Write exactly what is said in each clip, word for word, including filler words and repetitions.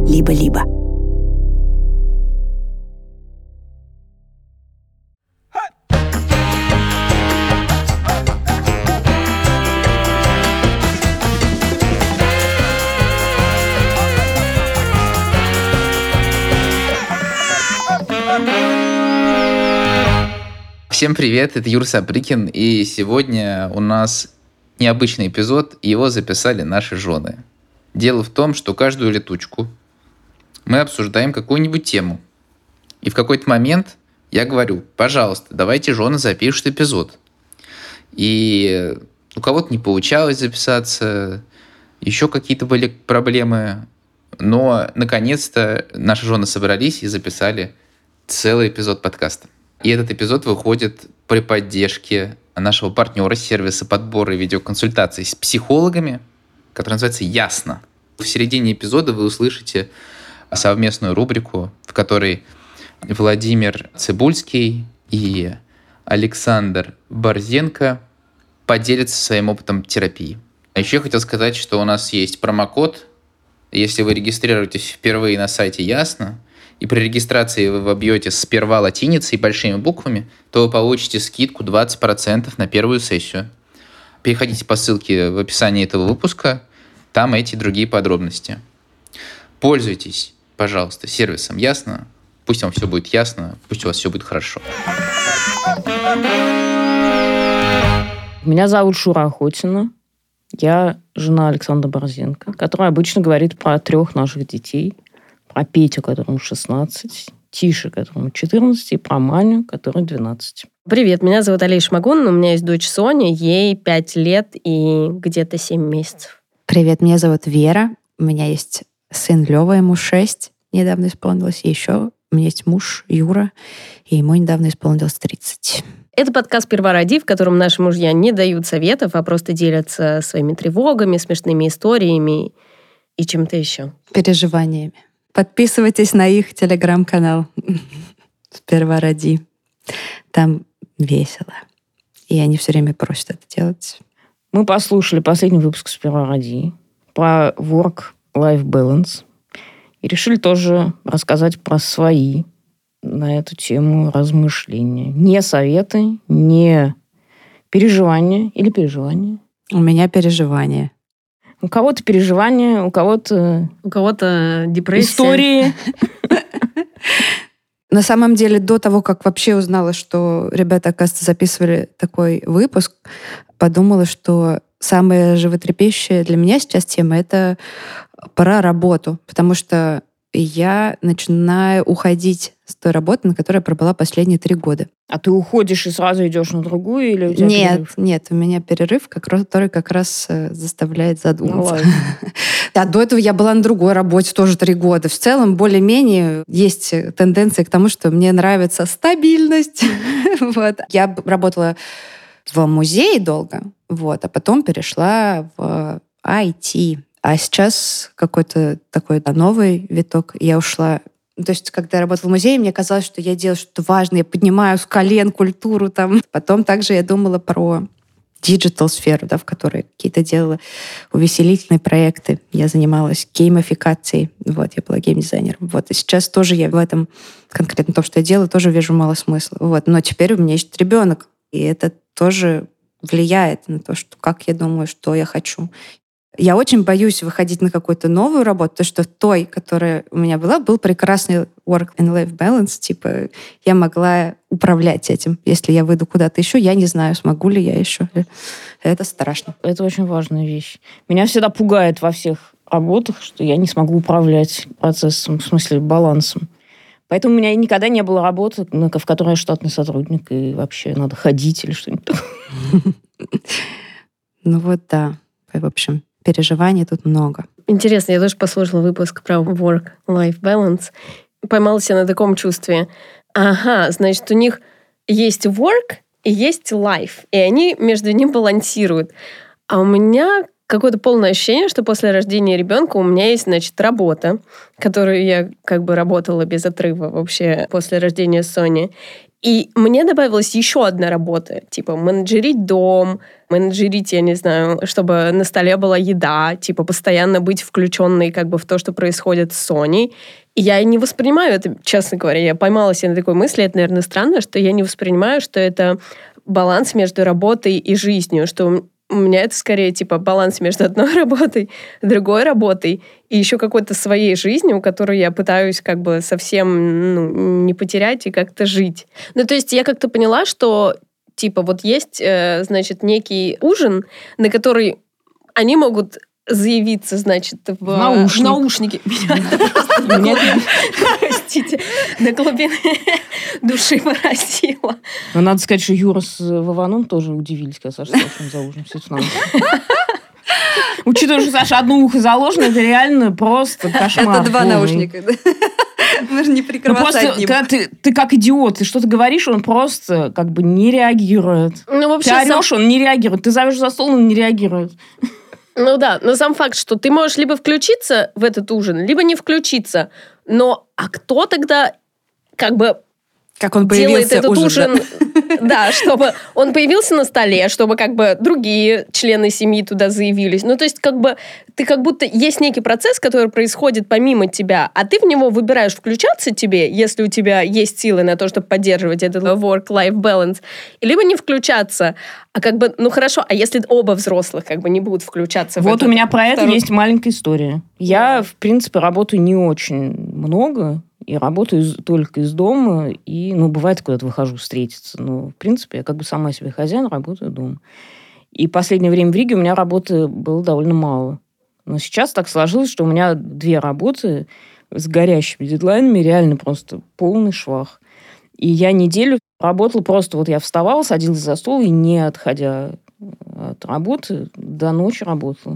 либо-либо. Всем привет, это Юр Сапрыкин, и сегодня у нас необычный эпизод, его записали наши жены. Дело в том, что каждую летучку мы обсуждаем какую-нибудь тему. И в какой-то момент я говорю: пожалуйста, давайте жены запишут эпизод. И у кого-то не получалось записаться, еще какие-то были проблемы, но наконец-то наши жены собрались и записали целый эпизод подкаста. И этот эпизод выходит при поддержке нашего партнера сервиса подбора и видеоконсультаций с психологами, который называется «Ясно». В середине эпизода вы услышите совместную рубрику, в которой Владимир Цибульский и Александр Борзенко поделятся своим опытом терапии. А еще я хотел сказать, что у нас есть промокод. Если вы регистрируетесь впервые на сайте «Ясно», и при регистрации вы вобьете сперва латиницей и большими буквами, то вы получите скидку двадцать процентов на первую сессию. Переходите по ссылке в описании этого выпуска, там эти и другие подробности. Пользуйтесь, пожалуйста, сервисом «Ясно». Пусть вам все будет ясно, пусть у вас все будет хорошо. Меня зовут Шура Охотина. Я жена Александра Борзенко, которая обычно говорит про трех наших детей. Про Петю, которому шестнадцать, Тише, которому четырнадцать, и про Маню, которой двенадцать. Привет, меня зовут Алия Шмагун, у меня есть дочь Соня, ей пять лет и где-то семь месяцев. Привет, меня зовут Вера, у меня есть сын Лёва, ему шесть, недавно исполнилось, и еще у меня есть муж Юра, и ему недавно исполнилось тридцать. Это подкаст «Сперва роди», в котором наши мужья не дают советов, а просто делятся своими тревогами, смешными историями и чем-то еще. Переживаниями. Подписывайтесь на их телеграм-канал «Сперва роди». Там весело. И они все время просят это делать. Мы послушали последний выпуск «Сперва роди» про work-life balance и решили тоже рассказать про свои на эту тему размышления. Не советы, не переживания или переживания. У меня переживания. У кого-то переживания, у кого-то... У кого-то депрессия. Истории. На самом деле, до того, как вообще узнала, что ребята, оказывается, записывали такой выпуск, подумала, что самая животрепещущая для меня сейчас тема — это про работу. Потому что я начинаю уходить с той работы, на которой я пробыла последние три года. А ты уходишь и сразу идешь на другую, или у тебя Нет, перерыв? нет, у меня перерыв, который как раз заставляет задуматься. Ну, а до этого я была на другой работе тоже три года. В целом, более-менее есть тенденция к тому, что мне нравится стабильность. Вот. Я работала в музее долго, вот, а потом перешла в ай ти. А сейчас какой-то такой новый виток. Я ушла... То есть, когда я работала в музее, мне казалось, что я делаю что-то важное, я поднимаю с колен культуру там. Потом также я думала про диджитал-сферу, да, в которой какие-то делала увеселительные проекты. Я занималась геймификацией. Вот, я была геймдизайнером. Вот. И сейчас тоже я в этом, конкретно том, что я делаю, тоже вижу мало смысла. Вот. Но теперь у меня есть ребенок. И это тоже влияет на то, что, как я думаю, что я хочу. Я очень боюсь выходить на какую-то новую работу, потому что в той, которая у меня была, был прекрасный work and life balance. Типа я могла управлять этим. Если я выйду куда-то еще, я не знаю, смогу ли я еще. Это страшно. Это очень важная вещь. Меня всегда пугает во всех работах, что я не смогу управлять процессом, в смысле балансом. Поэтому у меня никогда не было работы, в которой я штатный сотрудник, и вообще надо ходить или что-нибудь такое. Ну вот да. В общем, переживаний тут много. Интересно, я тоже послушала выпуск про work-life balance. Поймала себя на таком чувстве. Ага, значит, у них есть work и есть life, и они между ними балансируют. А у меня какое-то полное ощущение, что после рождения ребенка у меня есть, значит, работа, которую я как бы работала без отрыва вообще после рождения Сони. И мне добавилась еще одна работа, типа менеджерить дом, менеджерить, я не знаю, чтобы на столе была еда, типа постоянно быть включенной как бы в то, что происходит с Соней. И я не воспринимаю это, честно говоря, я поймала себя на такой мысли, это, наверное, странно, что я не воспринимаю, что это баланс между работой и жизнью, что у меня это скорее типа баланс между одной работой, другой работой и еще какой-то своей жизнью, которую я пытаюсь как бы совсем ну, не потерять и как-то жить. Ну, то есть я как-то поняла, что типа вот есть, э, значит, некий ужин, на который они могут заявиться, значит, в Наушник. наушники. Простите, на глубине души поразила. Но надо сказать, что Юра с Вованом тоже удивились, когда Саша сказала, что он за ужином сидит в наушниках. Учитывая, что Саша одно ухо заложено, это реально просто кошмар. Это два наушника. Можно не прикрываться одним. Когда ты, ты как идиот, ты что-то говоришь, он просто как бы не реагирует. Ну, вообще, ты орешь, сам... он не реагирует. Ты зовешь за стол, он не реагирует. Ну да, но сам факт, что ты можешь либо включиться в этот ужин, либо не включиться. Но а кто тогда как бы как он делает этот уже, ужин, да? да, чтобы он появился на столе, чтобы как бы другие члены семьи туда заявились. Ну, то есть как бы ты как будто есть некий процесс, который происходит помимо тебя, а ты в него выбираешь включаться тебе, если у тебя есть силы на то, чтобы поддерживать этот work-life balance, либо не включаться. А как бы, ну хорошо, а если оба взрослых как бы не будут включаться в это? Вот у меня про это есть маленькая история. Я, в принципе, работаю не очень много, и работаю из, только из дома, и, ну, бывает, куда-то выхожу встретиться. Но, в принципе, я как бы сама себе хозяин, работаю дома. И последнее время в Риге у меня работы было довольно мало. Но сейчас так сложилось, что у меня две работы с горящими дедлайнами, реально просто полный швах. И я неделю работала просто, вот я вставала, садилась за стол, и не отходя от работы, до ночи работала.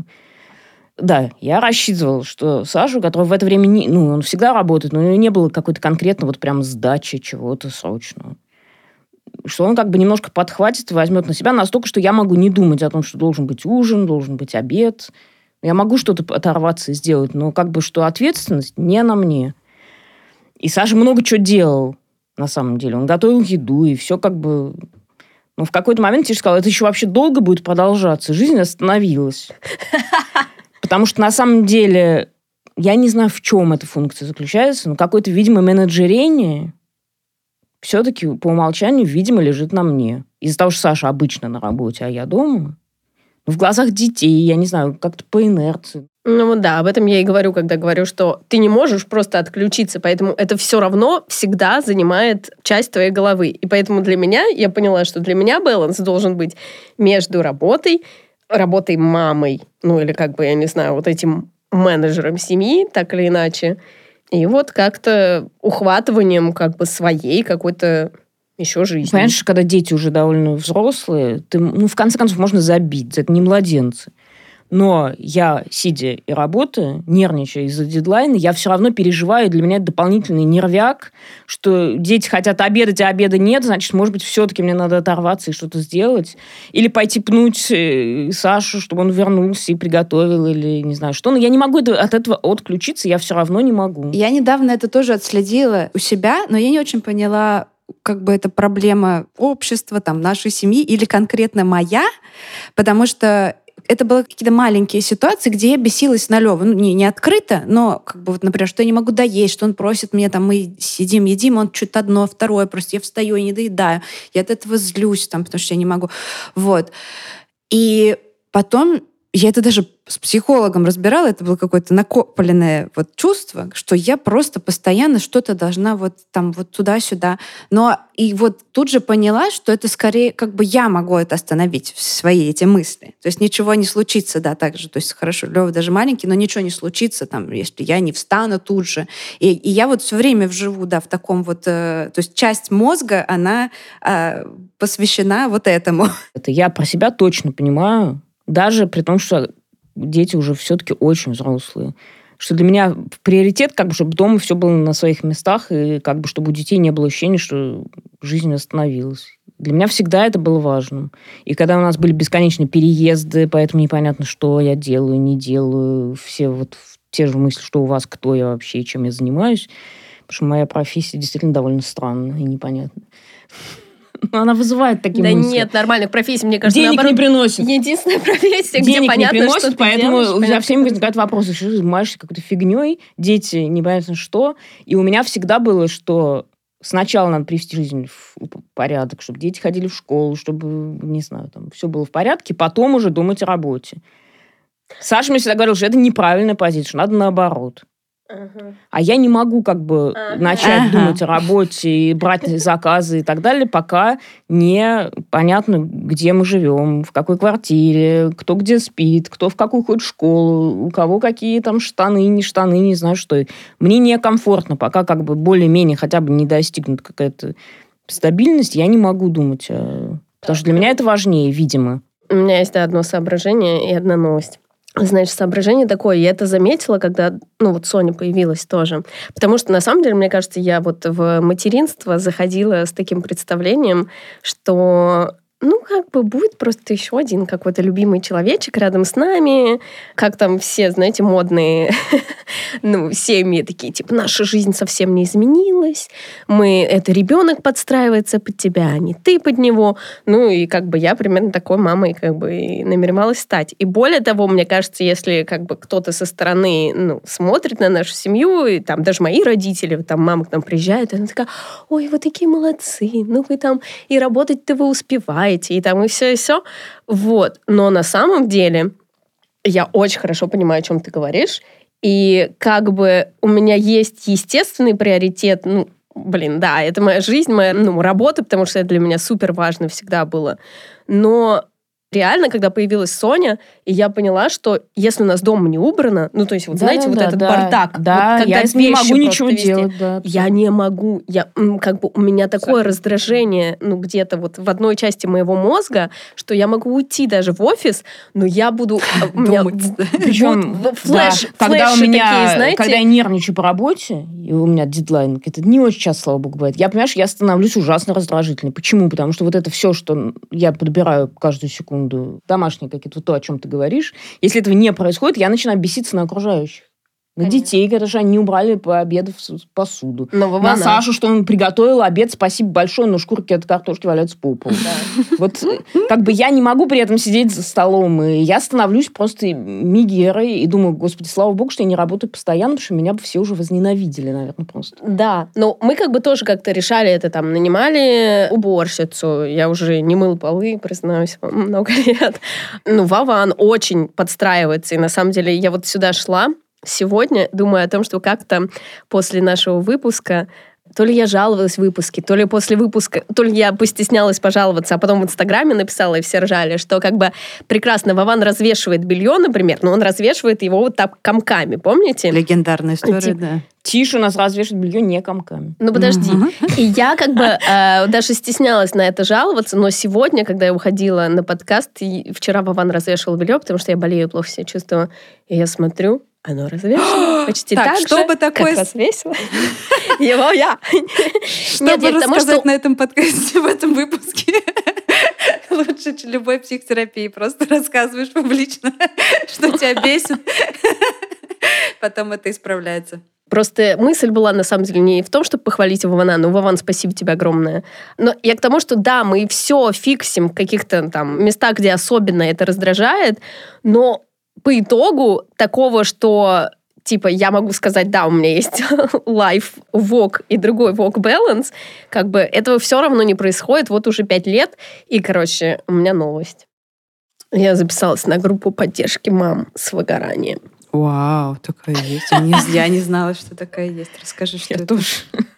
Да, я рассчитывала, что Сашу, который в это время, не, ну, он всегда работает, но у него не было какой-то конкретно вот прям сдачи чего-то срочного. Что он как бы немножко подхватит и возьмет на себя настолько, что я могу не думать о том, что должен быть ужин, должен быть обед. Я могу что-то оторваться и сделать, но как бы что ответственность не на мне. И Саша много чего делал, на самом деле. Он готовил еду, и все как бы... Но в какой-то момент я сказала, это еще вообще долго будет продолжаться. Жизнь остановилась. Потому что, на самом деле, я не знаю, в чем эта функция заключается, но какое-то, видимо, менеджерение все-таки по умолчанию, видимо, лежит на мне. Из-за того, что Саша обычно на работе, а я дома. В глазах детей, я не знаю, как-то по инерции. Ну да, об этом я и говорю, когда говорю, что ты не можешь просто отключиться, поэтому это все равно всегда занимает часть твоей головы. И поэтому для меня, я поняла, что для меня баланс должен быть между работой, работой мамой, ну или как бы, я не знаю, вот этим менеджером семьи, так или иначе, и вот как-то ухватыванием как бы своей какой-то еще жизни. Понимаешь, когда дети уже довольно взрослые, ты, ну, в конце концов, можно забить, это не младенцы. Но я, сидя и работая, нервничая из-за дедлайна, я все равно переживаю, для меня это дополнительный нервяк, что дети хотят обедать, а обеда нет, значит, может быть, все-таки мне надо оторваться и что-то сделать. Или пойти пнуть Сашу, чтобы он вернулся и приготовил, или не знаю что. Но я не могу от этого отключиться, я все равно не могу. Я недавно это тоже отследила у себя, но я не очень поняла, как бы это проблема общества, там, нашей семьи или конкретно моя, потому что это были какие-то маленькие ситуации, где я бесилась на Лёву. Ну, не, не открыто, но, как бы, вот, например, что я не могу доесть, что он просит меня, там, мы сидим, едим, он что-то одно, второе, просто я встаю и не доедаю. Я от этого злюсь, там, потому что я не могу. Вот. И потом я это даже с психологом разбирала, это было какое-то накопленное вот чувство, что я просто постоянно что-то должна вот там вот туда-сюда. Но и вот тут же поняла, что это скорее как бы я могу это остановить, свои эти мысли. То есть ничего не случится, да, так же. То есть хорошо, Лёва даже маленький, но ничего не случится, там, если я не встану тут же. И, и я вот все время вживу, да, в таком вот... Э, то есть часть мозга, она э, посвящена вот этому. Это я про себя точно понимаю, даже при том, что дети уже все-таки очень взрослые. Что для меня приоритет, как бы, чтобы дома все было на своих местах, и как бы, чтобы у детей не было ощущения, что жизнь остановилась. Для меня всегда это было важным. И когда у нас были бесконечные переезды, поэтому непонятно, что я делаю, не делаю, все вот те же мысли, что у вас, кто я вообще, чем я занимаюсь, потому что моя профессия действительно довольно странная и непонятная. Но она вызывает такие да мысли. Да нет, нормальных профессий, мне кажется, денег наоборот, не приносит. Единственная профессия, денег где понятно, не приносит, что ты поэтому делаешь, у меня понятно, всеми возникают вопросы, что ты занимаешься какой-то фигней, дети непонятно что. И у меня всегда было, что сначала надо привести жизнь в порядок, чтобы дети ходили в школу, чтобы, не знаю, там все было в порядке, потом уже думать о работе. Саша мне всегда говорил, что это неправильная позиция, что надо наоборот. Ага. А я не могу как бы ага. начать ага. думать о работе и брать заказы и так далее, пока не понятно, где мы живем, в какой квартире, кто где спит, кто в какую ходит школу, у кого какие там штаны, не штаны, не знаю что. Мне некомфортно, пока как бы более-менее хотя бы не достигнута какая-то стабильность, я не могу думать. Потому что для меня это важнее, видимо. У меня есть одно соображение и одна новость. Значит, соображение такое, я это заметила, когда, ну, вот Соня появилась тоже. Потому что, на самом деле, мне кажется, я вот в материнство заходила с таким представлением, что, ну, как бы будет просто еще один какой-то любимый человечек рядом с нами, как там все, знаете, модные, ну, семьи такие, типа, наша жизнь совсем не изменилась, мы, это ребенок подстраивается под тебя, а не ты под него. Ну, и как бы я примерно такой мамой как бы и намеревалась стать. И более того, мне кажется, если как бы кто-то со стороны, ну, смотрит на нашу семью, и там даже мои родители, там мама к нам приезжает, и она такая, ой, вы такие молодцы, ну, вы там и работать-то вы успеваете, и там и все, и все. Вот. Но на самом деле я очень хорошо понимаю, о чем ты говоришь, и как бы у меня есть естественный приоритет, ну, блин, да, это моя жизнь, моя, ну, работа, потому что это для меня супер важно всегда было. Но реально, когда появилась Соня, и я поняла, что если у нас дома не убрано, ну, то есть, вот да, знаете, да, вот да, этот да, бардак, да, вот, когда я не могу ничего везде, делать, да. Я не могу, я, как бы, у меня такое Соня. раздражение, ну, где-то вот в одной части моего мозга, что я могу уйти даже в офис, но я буду... Причем, флеш, когда у меня, когда я нервничаю по работе, и у меня дедлайн, это не очень часто, слава богу, бывает, я, понимаешь, я становлюсь ужасно раздражительной. Почему? Потому что вот это все, что я подбираю каждую секунду, домашние какие-то, вот то, о чем ты говоришь, если этого не происходит, я начинаю беситься на окружающих. На Конечно. детей, когда же они не убрали по обеду посуду. Но на Сашу, что он приготовил обед, спасибо большое, но шкурки от картошки валяются по полу. Да. Вот как бы я не могу при этом сидеть за столом, и я становлюсь просто мигерой и думаю, господи, слава богу, что я не работаю постоянно, потому что меня бы все уже возненавидели, наверное, просто. Да, но мы как бы тоже как-то решали это, там, нанимали уборщицу, я уже не мыл полы, признаюсь вам, много лет. Ну, Вован очень подстраивается, и на самом деле я вот сюда шла, сегодня думаю о том, что как-то после нашего выпуска, то ли я жаловалась в выпуске, то ли после выпуска, то ли я постеснялась пожаловаться, а потом в Инстаграме написала, и все ржали, что как бы прекрасно Вован развешивает белье, например, но он развешивает его вот так комками, помните? Легендарная история, Тип... да. Тише у нас развешивает белье не комками. Ну, подожди. Uh-huh. И я как бы э, даже стеснялась на это жаловаться, но сегодня, когда я уходила на подкаст, и вчера Вован развешивал белье, потому что я болею, плохо себя чувствую, и я смотрю, оно развешено почти так, так же, такое... как развесила его я. Что бы рассказать на этом подкасте, в этом выпуске? Лучше любой психотерапии. Просто рассказываешь публично, что тебя бесит. Потом это исправляется. Просто мысль была, на самом деле, не в том, чтобы похвалить Вована, но, Вован, спасибо тебе огромное. Но я к тому, что да, мы все фиксим в каких-то там местах, где особенно это раздражает, но по итогу такого, что типа я могу сказать, да, у меня есть life work и другой work balance, как бы этого все равно не происходит вот уже пять лет. И, короче, у меня новость. Я записалась на группу поддержки мам с выгоранием. Вау, такая есть. Я не, я не знала, что такая есть. Расскажи, что я это. Тоже.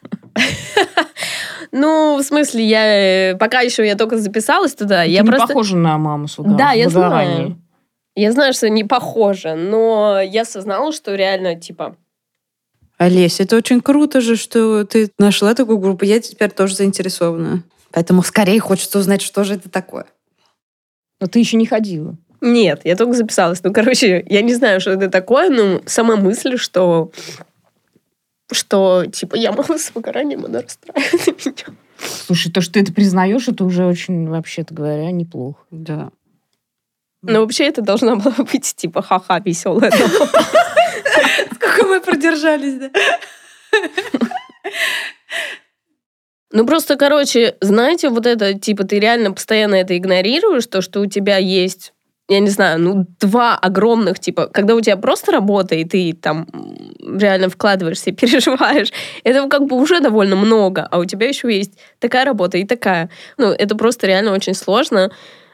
Ну, в смысле, я пока еще я только записалась туда. Ты я не просто... похожа на маму с выгоранием. Да, я знаю. Я знаю, что не похоже, но я осознала, что реально, типа... Олесь, это очень круто же, что ты нашла такую группу. Я теперь тоже заинтересована. Поэтому скорее хочется узнать, что же это такое. Но ты еще не ходила. Нет, я только записалась. Ну, короче, я не знаю, что это такое, но сама мысль, что... Что, типа, я мама с выгоранием, она расстраивает меня. Слушай, то, что ты это признаешь, это уже очень, вообще-то говоря, неплохо. Да. Но вообще это должна была быть типа ха-ха, веселая. Сколько мы продержались, да? Ну, просто, короче, знаете, вот это, типа, ты реально постоянно это игнорируешь, то, что у тебя есть, я не знаю, ну, два огромных, типа, когда у тебя просто работа, и ты там реально вкладываешься и переживаешь, этого как бы уже довольно много, а у тебя еще есть такая работа и такая. Ну, это просто реально очень сложно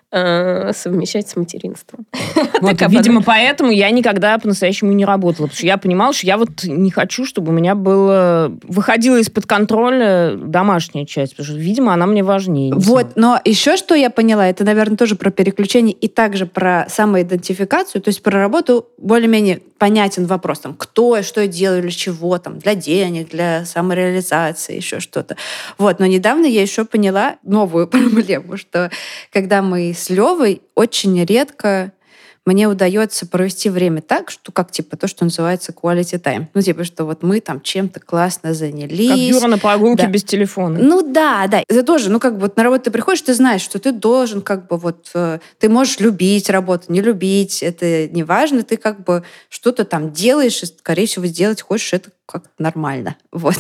э, совмещать с материнством. Вот, видимо, поэтому я никогда по-настоящему не работала, потому что я понимала, что я вот не хочу, чтобы у меня было... выходила из-под контроля домашняя часть, потому что, видимо, она мне важнее. Вот, но еще что я поняла, это, наверное, тоже про переключение и также про самоидентификацию, то есть про работу более-менее понятен вопрос, там, кто и что я делаю, для чего, там, для денег, для самореализации, еще что-то. Вот, но недавно я еще поняла новую проблему, что когда мы с Левой очень редко мне удается провести время так, что как, типа, то, что называется quality time. Ну, типа, что вот мы там чем-то классно занялись. Как Юра на прогулке да. без телефона. Ну, да, да. Это тоже, ну, как бы вот на работу ты приходишь, ты знаешь, что ты должен, как бы, вот, э, ты можешь любить работу, не любить, это не важно, ты, как бы, что-то там делаешь, и, скорее всего, сделать хочешь, это как-то нормально. Вот.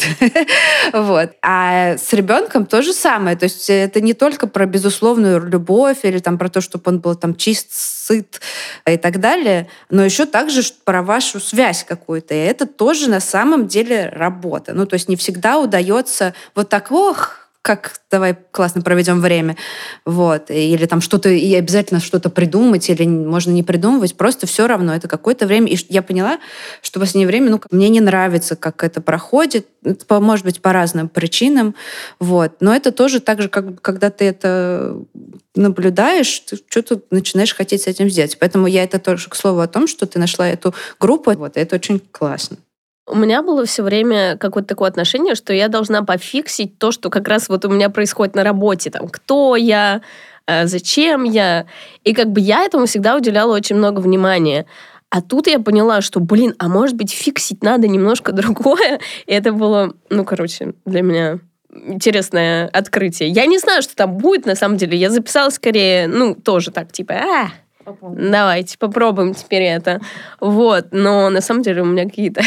Вот. А с ребенком то же самое. То есть это не только про безусловную любовь или там про то, чтобы он был там чист, сыт и так далее, но еще также про вашу связь какую-то. И это тоже на самом деле работа. Ну, то есть не всегда удается вот так, ох, как давай классно проведем время, вот, или там что-то, и обязательно что-то придумать, или можно не придумывать, просто все равно, это какое-то время, и я поняла, что в последнее время, ну, мне не нравится, как это проходит, это, может быть, по разным причинам, вот, но это тоже так же, как когда ты это наблюдаешь, ты что-то начинаешь хотеть с этим сделать, поэтому я это тоже, к слову, о том, что ты нашла эту группу, вот, и это очень классно. У меня было все время какое-то такое отношение, что я должна пофиксить то, что как раз вот у меня происходит на работе. Там, кто я, зачем я. И как бы я этому всегда уделяла очень много внимания. А тут я поняла, что, блин, а может быть, фиксить надо немножко другое. И это было, ну, короче, для меня интересное открытие. Я не знаю, что там будет, на самом деле. Я записала скорее, ну, тоже так, типа, а Попробуем. Давайте попробуем теперь это. Вот. Но на самом деле у меня какие-то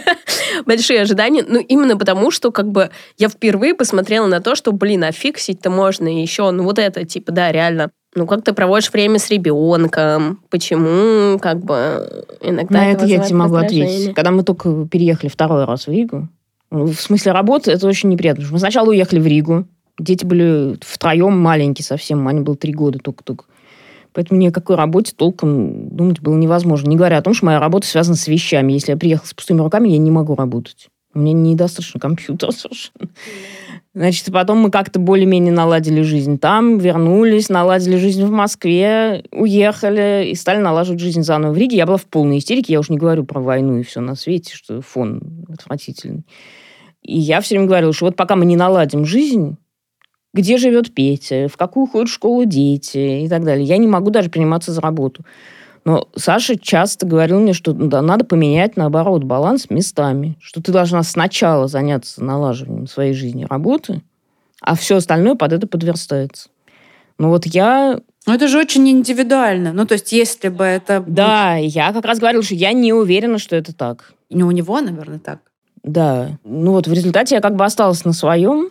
большие ожидания. Ну, именно потому, что как бы я впервые посмотрела на то, что, блин, а фиксить-то можно еще. Ну, вот это, типа, да, реально. Ну, как ты проводишь время с ребенком? Почему, как бы, иногда на это это я тебе могу ответить. Когда мы только переехали второй раз в Ригу, в смысле работы, это очень неприятно. Мы сначала уехали в Ригу. Дети были втроем маленькие совсем. Мане было три года только-только. Поэтому ни о какой работе толком думать было невозможно. Не говоря о том, что моя работа связана с вещами. Если я приехала с пустыми руками, я не могу работать. У меня недостаточно компьютера совершенно. Значит, потом мы как-то более-менее наладили жизнь там, вернулись, наладили жизнь в Москве, уехали и стали налаживать жизнь заново в Риге. Я была в полной истерике. Я уж не говорю про войну и все на свете, что фон отвратительный. И я все время говорила, что вот пока мы не наладим жизнь, где живет Петя, в какую ходят в школу дети и так далее. Я не могу даже приниматься за работу. Но Саша часто говорил мне, что да, надо поменять, наоборот, баланс местами. Что ты должна сначала заняться налаживанием своей жизни работы, а все остальное под это подверстается. Ну вот я... Ну это же очень индивидуально. Ну то есть если бы это... Да, я как раз говорила, что я не уверена, что это так. Не у него, наверное, так. Да. Ну вот в результате я как бы осталась на своем.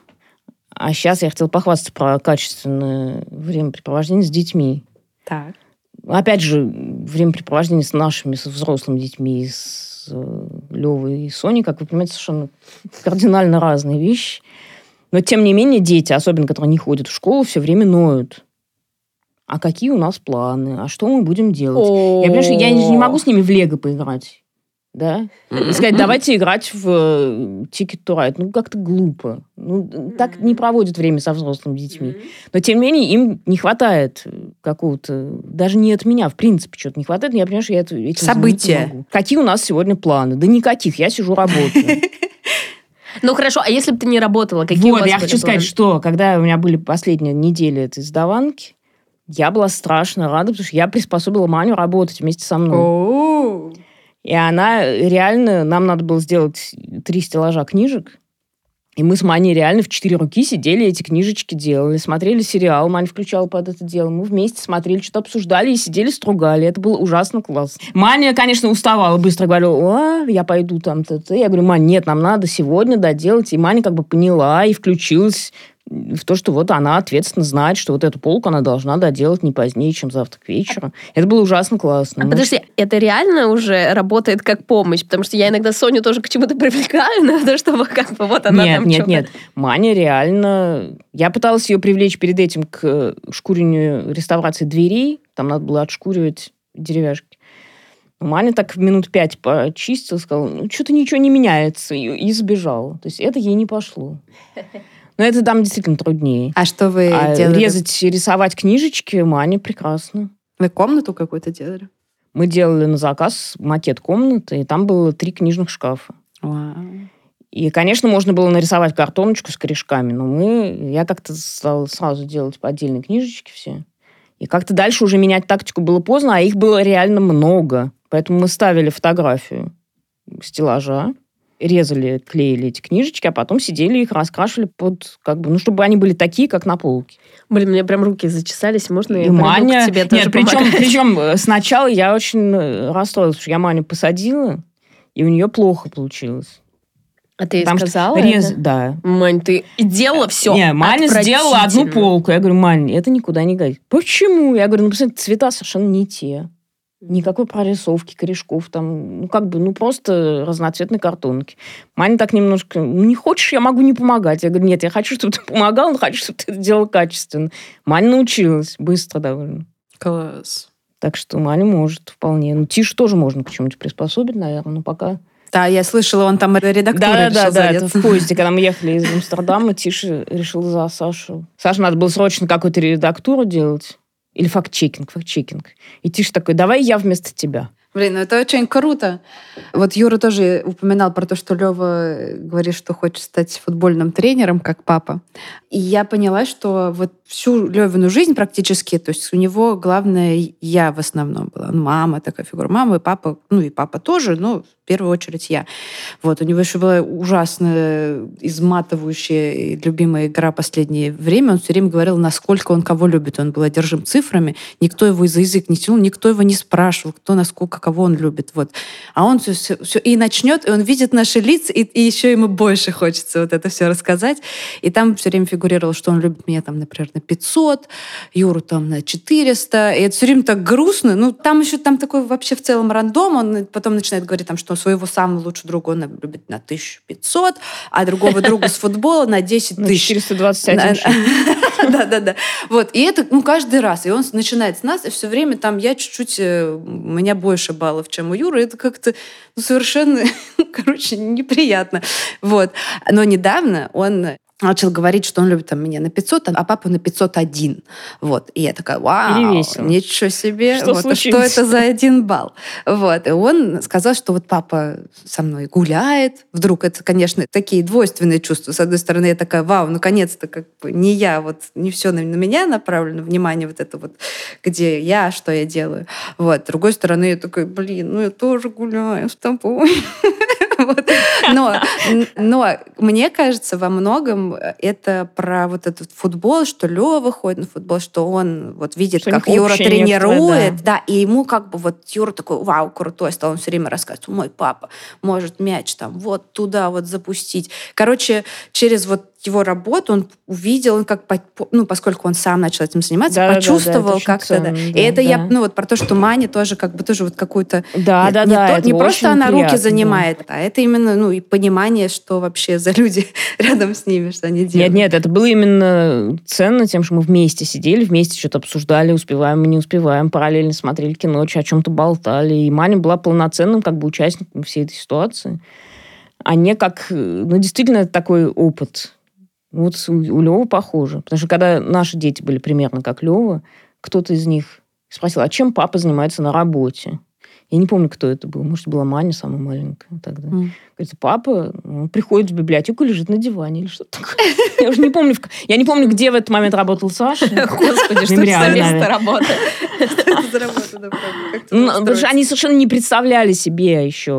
А сейчас я хотела похвастаться про качественное времяпрепровождение с детьми. Так. Опять же, времяпрепровождение с нашими, со взрослыми детьми, с Левой и Соней, как вы понимаете, совершенно кардинально разные вещи. Но, тем не менее, дети, особенно которые не ходят в школу, все время ноют. А какие у нас планы? А что мы будем делать? О-о-о. Я понимаю, что я не могу с ними в лего поиграть. Да? И сказать, давайте играть в Ticket to Ride. Ну, как-то глупо. Ну, так не проводят время со взрослыми детьми. Но, тем не менее, им не хватает какого-то... Даже не от меня, в принципе, что-то не хватает. Я понимаю, что я это, этим события. Не могу. Какие у нас сегодня планы? Да никаких. Я сижу, работаю. Ну, хорошо. А если бы ты не работала, какие у вас Вот, я были хочу сказать, планы? что когда у меня были последние недели этой сдаванки, я была страшно рада, потому что я приспособила Маню работать вместе со мной. О-о-о. И она реально... Нам надо было сделать три стеллажа книжек. И мы с Маней реально в четыре руки сидели, эти книжечки делали, смотрели сериал, Маня включала под это дело. Мы вместе смотрели, что-то обсуждали и сидели, стругали. Это было ужасно классно. Маня, конечно, уставала, быстро говорила, о, я пойду там-то-то. Я говорю, Мань, нет, нам надо сегодня доделать. И Маня как бы поняла и включилась в то, что вот она ответственно знает, что вот эту полку она должна доделать не позднее, чем завтра к вечеру. Это было ужасно классно. А подожди, это реально уже работает как помощь? Потому что я иногда Соню тоже к чему-то привлекаю, но то, чтобы как бы вот она нет, там Нет, что-то... нет, Маня реально... Я пыталась ее привлечь перед этим к шкурению реставрации дверей. Там надо было отшкуривать деревяшки. Маня так минут пять почистила, сказала, ну, что-то ничего не меняется, и, и сбежала. То есть это ей не пошло. Но это там действительно труднее. А что вы а делали? Резать, рисовать книжечки Маня прекрасно. Вы комнату какую-то делали? Мы делали на заказ макет комнаты, и там было три книжных шкафа. Вау. И, конечно, можно было нарисовать картоночку с корешками, но мы, я как-то стала сразу делать по отдельной книжечке все. И как-то дальше уже менять тактику было поздно, а их было реально много. Поэтому мы ставили фотографию стеллажа, резали, клеили эти книжечки, а потом сидели их раскрашивали под, как бы, ну, чтобы они были такие, как на полке. Блин, мне прям руки зачесались, можно я и Маня... к тебе тоже Нет, причем, помогать? причем сначала я очень расстроилась, что я Маню посадила, и у нее плохо получилось. А ты ей Потому сказала что рез... это? Да. Мань, ты делала все. Не, Маня сделала одну полку. Я говорю, Мань, это никуда не годится. Почему? Я говорю, ну, посмотри, цвета совершенно не те. Никакой прорисовки, корешков, там, ну, как бы, ну, просто разноцветные картонки. Маня так немножко, ну, не хочешь, я могу не помогать. Я говорю, нет, я хочу, чтобы ты помогал, но хочу, чтобы ты это делал качественно. Маня научилась быстро довольно. Класс. Так что Маня может вполне. Ну, Тишу тоже можно к чему-нибудь приспособить, наверное, но пока... Да, я слышала, он там редактор да, решил да, да, заняться. это в поезде, когда мы ехали из Амстердама, Тиша решил за Сашу. Саше надо было срочно какую-то редактуру делать. Или факт-чекинг, факт-чекинг. И Тиша такой, давай я вместо тебя. Блин, ну это очень круто. Вот Юра тоже упоминал про то, что Лёва говорит, что хочет стать футбольным тренером, как папа. И я поняла, что вот всю Лёвину жизнь практически, то есть у него главное я в основном была. Мама такая фигура. Мама и папа, ну и папа тоже, но в первую очередь я. Вот, у него еще была ужасно изматывающая и любимая игра последнее время. Он все время говорил, насколько он кого любит. Он был одержим цифрами. Никто его за язык не тянул, никто его не спрашивал, кто насколько кого он любит. Вот. А он все, все, все и начнет, и он видит наши лица, и, и еще ему больше хочется вот это все рассказать. И там все время фигурировало, что он любит меня, там, например, на пятьсот, Юру там на четыреста. И это все время так грустно. Ну, там еще там такой вообще в целом рандом. Он потом начинает говорить, там, что своего самого лучшего друга он любит на тысячу пятьсот, а другого друга с футбола на десять тысяч. четыреста двадцать один. Да-да-да. Вот. И это ну, каждый раз. И он начинает с нас, и все время там я чуть-чуть... У меня больше баллов, чем у Юры. Это как-то ну, совершенно, короче, неприятно. Вот. Но недавно он начал говорить, что он любит там, меня на пятьсот, а папу на пятьсот один. Вот. И я такая, вау, ничего себе. Что вот, а что это за один балл? Вот. И он сказал, что вот папа со мной гуляет. Вдруг это, конечно, такие двойственные чувства. С одной стороны, я такая, вау, наконец-то как бы не я, вот не все на, на меня направлено, внимание вот это вот, где я, что я делаю. Вот. С другой стороны, я такая, блин, ну я тоже гуляю с тобой. Вот. Но, но мне кажется, во многом это про вот этот футбол, что Лёва ходит на футбол, что он вот видит, что как Юра тренирует, да. да, и ему как бы вот Юра такой, вау, крутой стал, он все время рассказывает, мой папа может мяч там вот туда вот запустить. Короче, через вот его работу он увидел, он как, ну, поскольку он сам начал этим заниматься, да, почувствовал да, да, как-то. Да. Да, и это да. я, ну, вот про то, что Маня тоже как бы тоже вот какую-то... Да, нет, да, не да. То, не просто она приятно, руки занимает, да. а это именно, ну, и понимание, что вообще за люди рядом с ними, что они делают. Нет, нет, это было именно ценно тем, что мы вместе сидели, вместе что-то обсуждали, успеваем мы, не успеваем, параллельно смотрели кино, о чем-то болтали. И Маня была полноценным как бы участником всей этой ситуации. А не как... Ну, действительно, это такой опыт. Вот у, у Лёвы похоже. Потому что когда наши дети были примерно как Лёва, кто-то из них спросил, а чем папа занимается на работе? Я не помню, кто это был. Может, была Маня самая маленькая тогда. Mm. Говорит, папа он приходит в библиотеку и лежит на диване или что-то такое. Я уже не помню, я не помню, где в этот момент работал Саша. Господи, что это за место работы? Что это за работа, да, правда? Потому что они совершенно не представляли себе еще.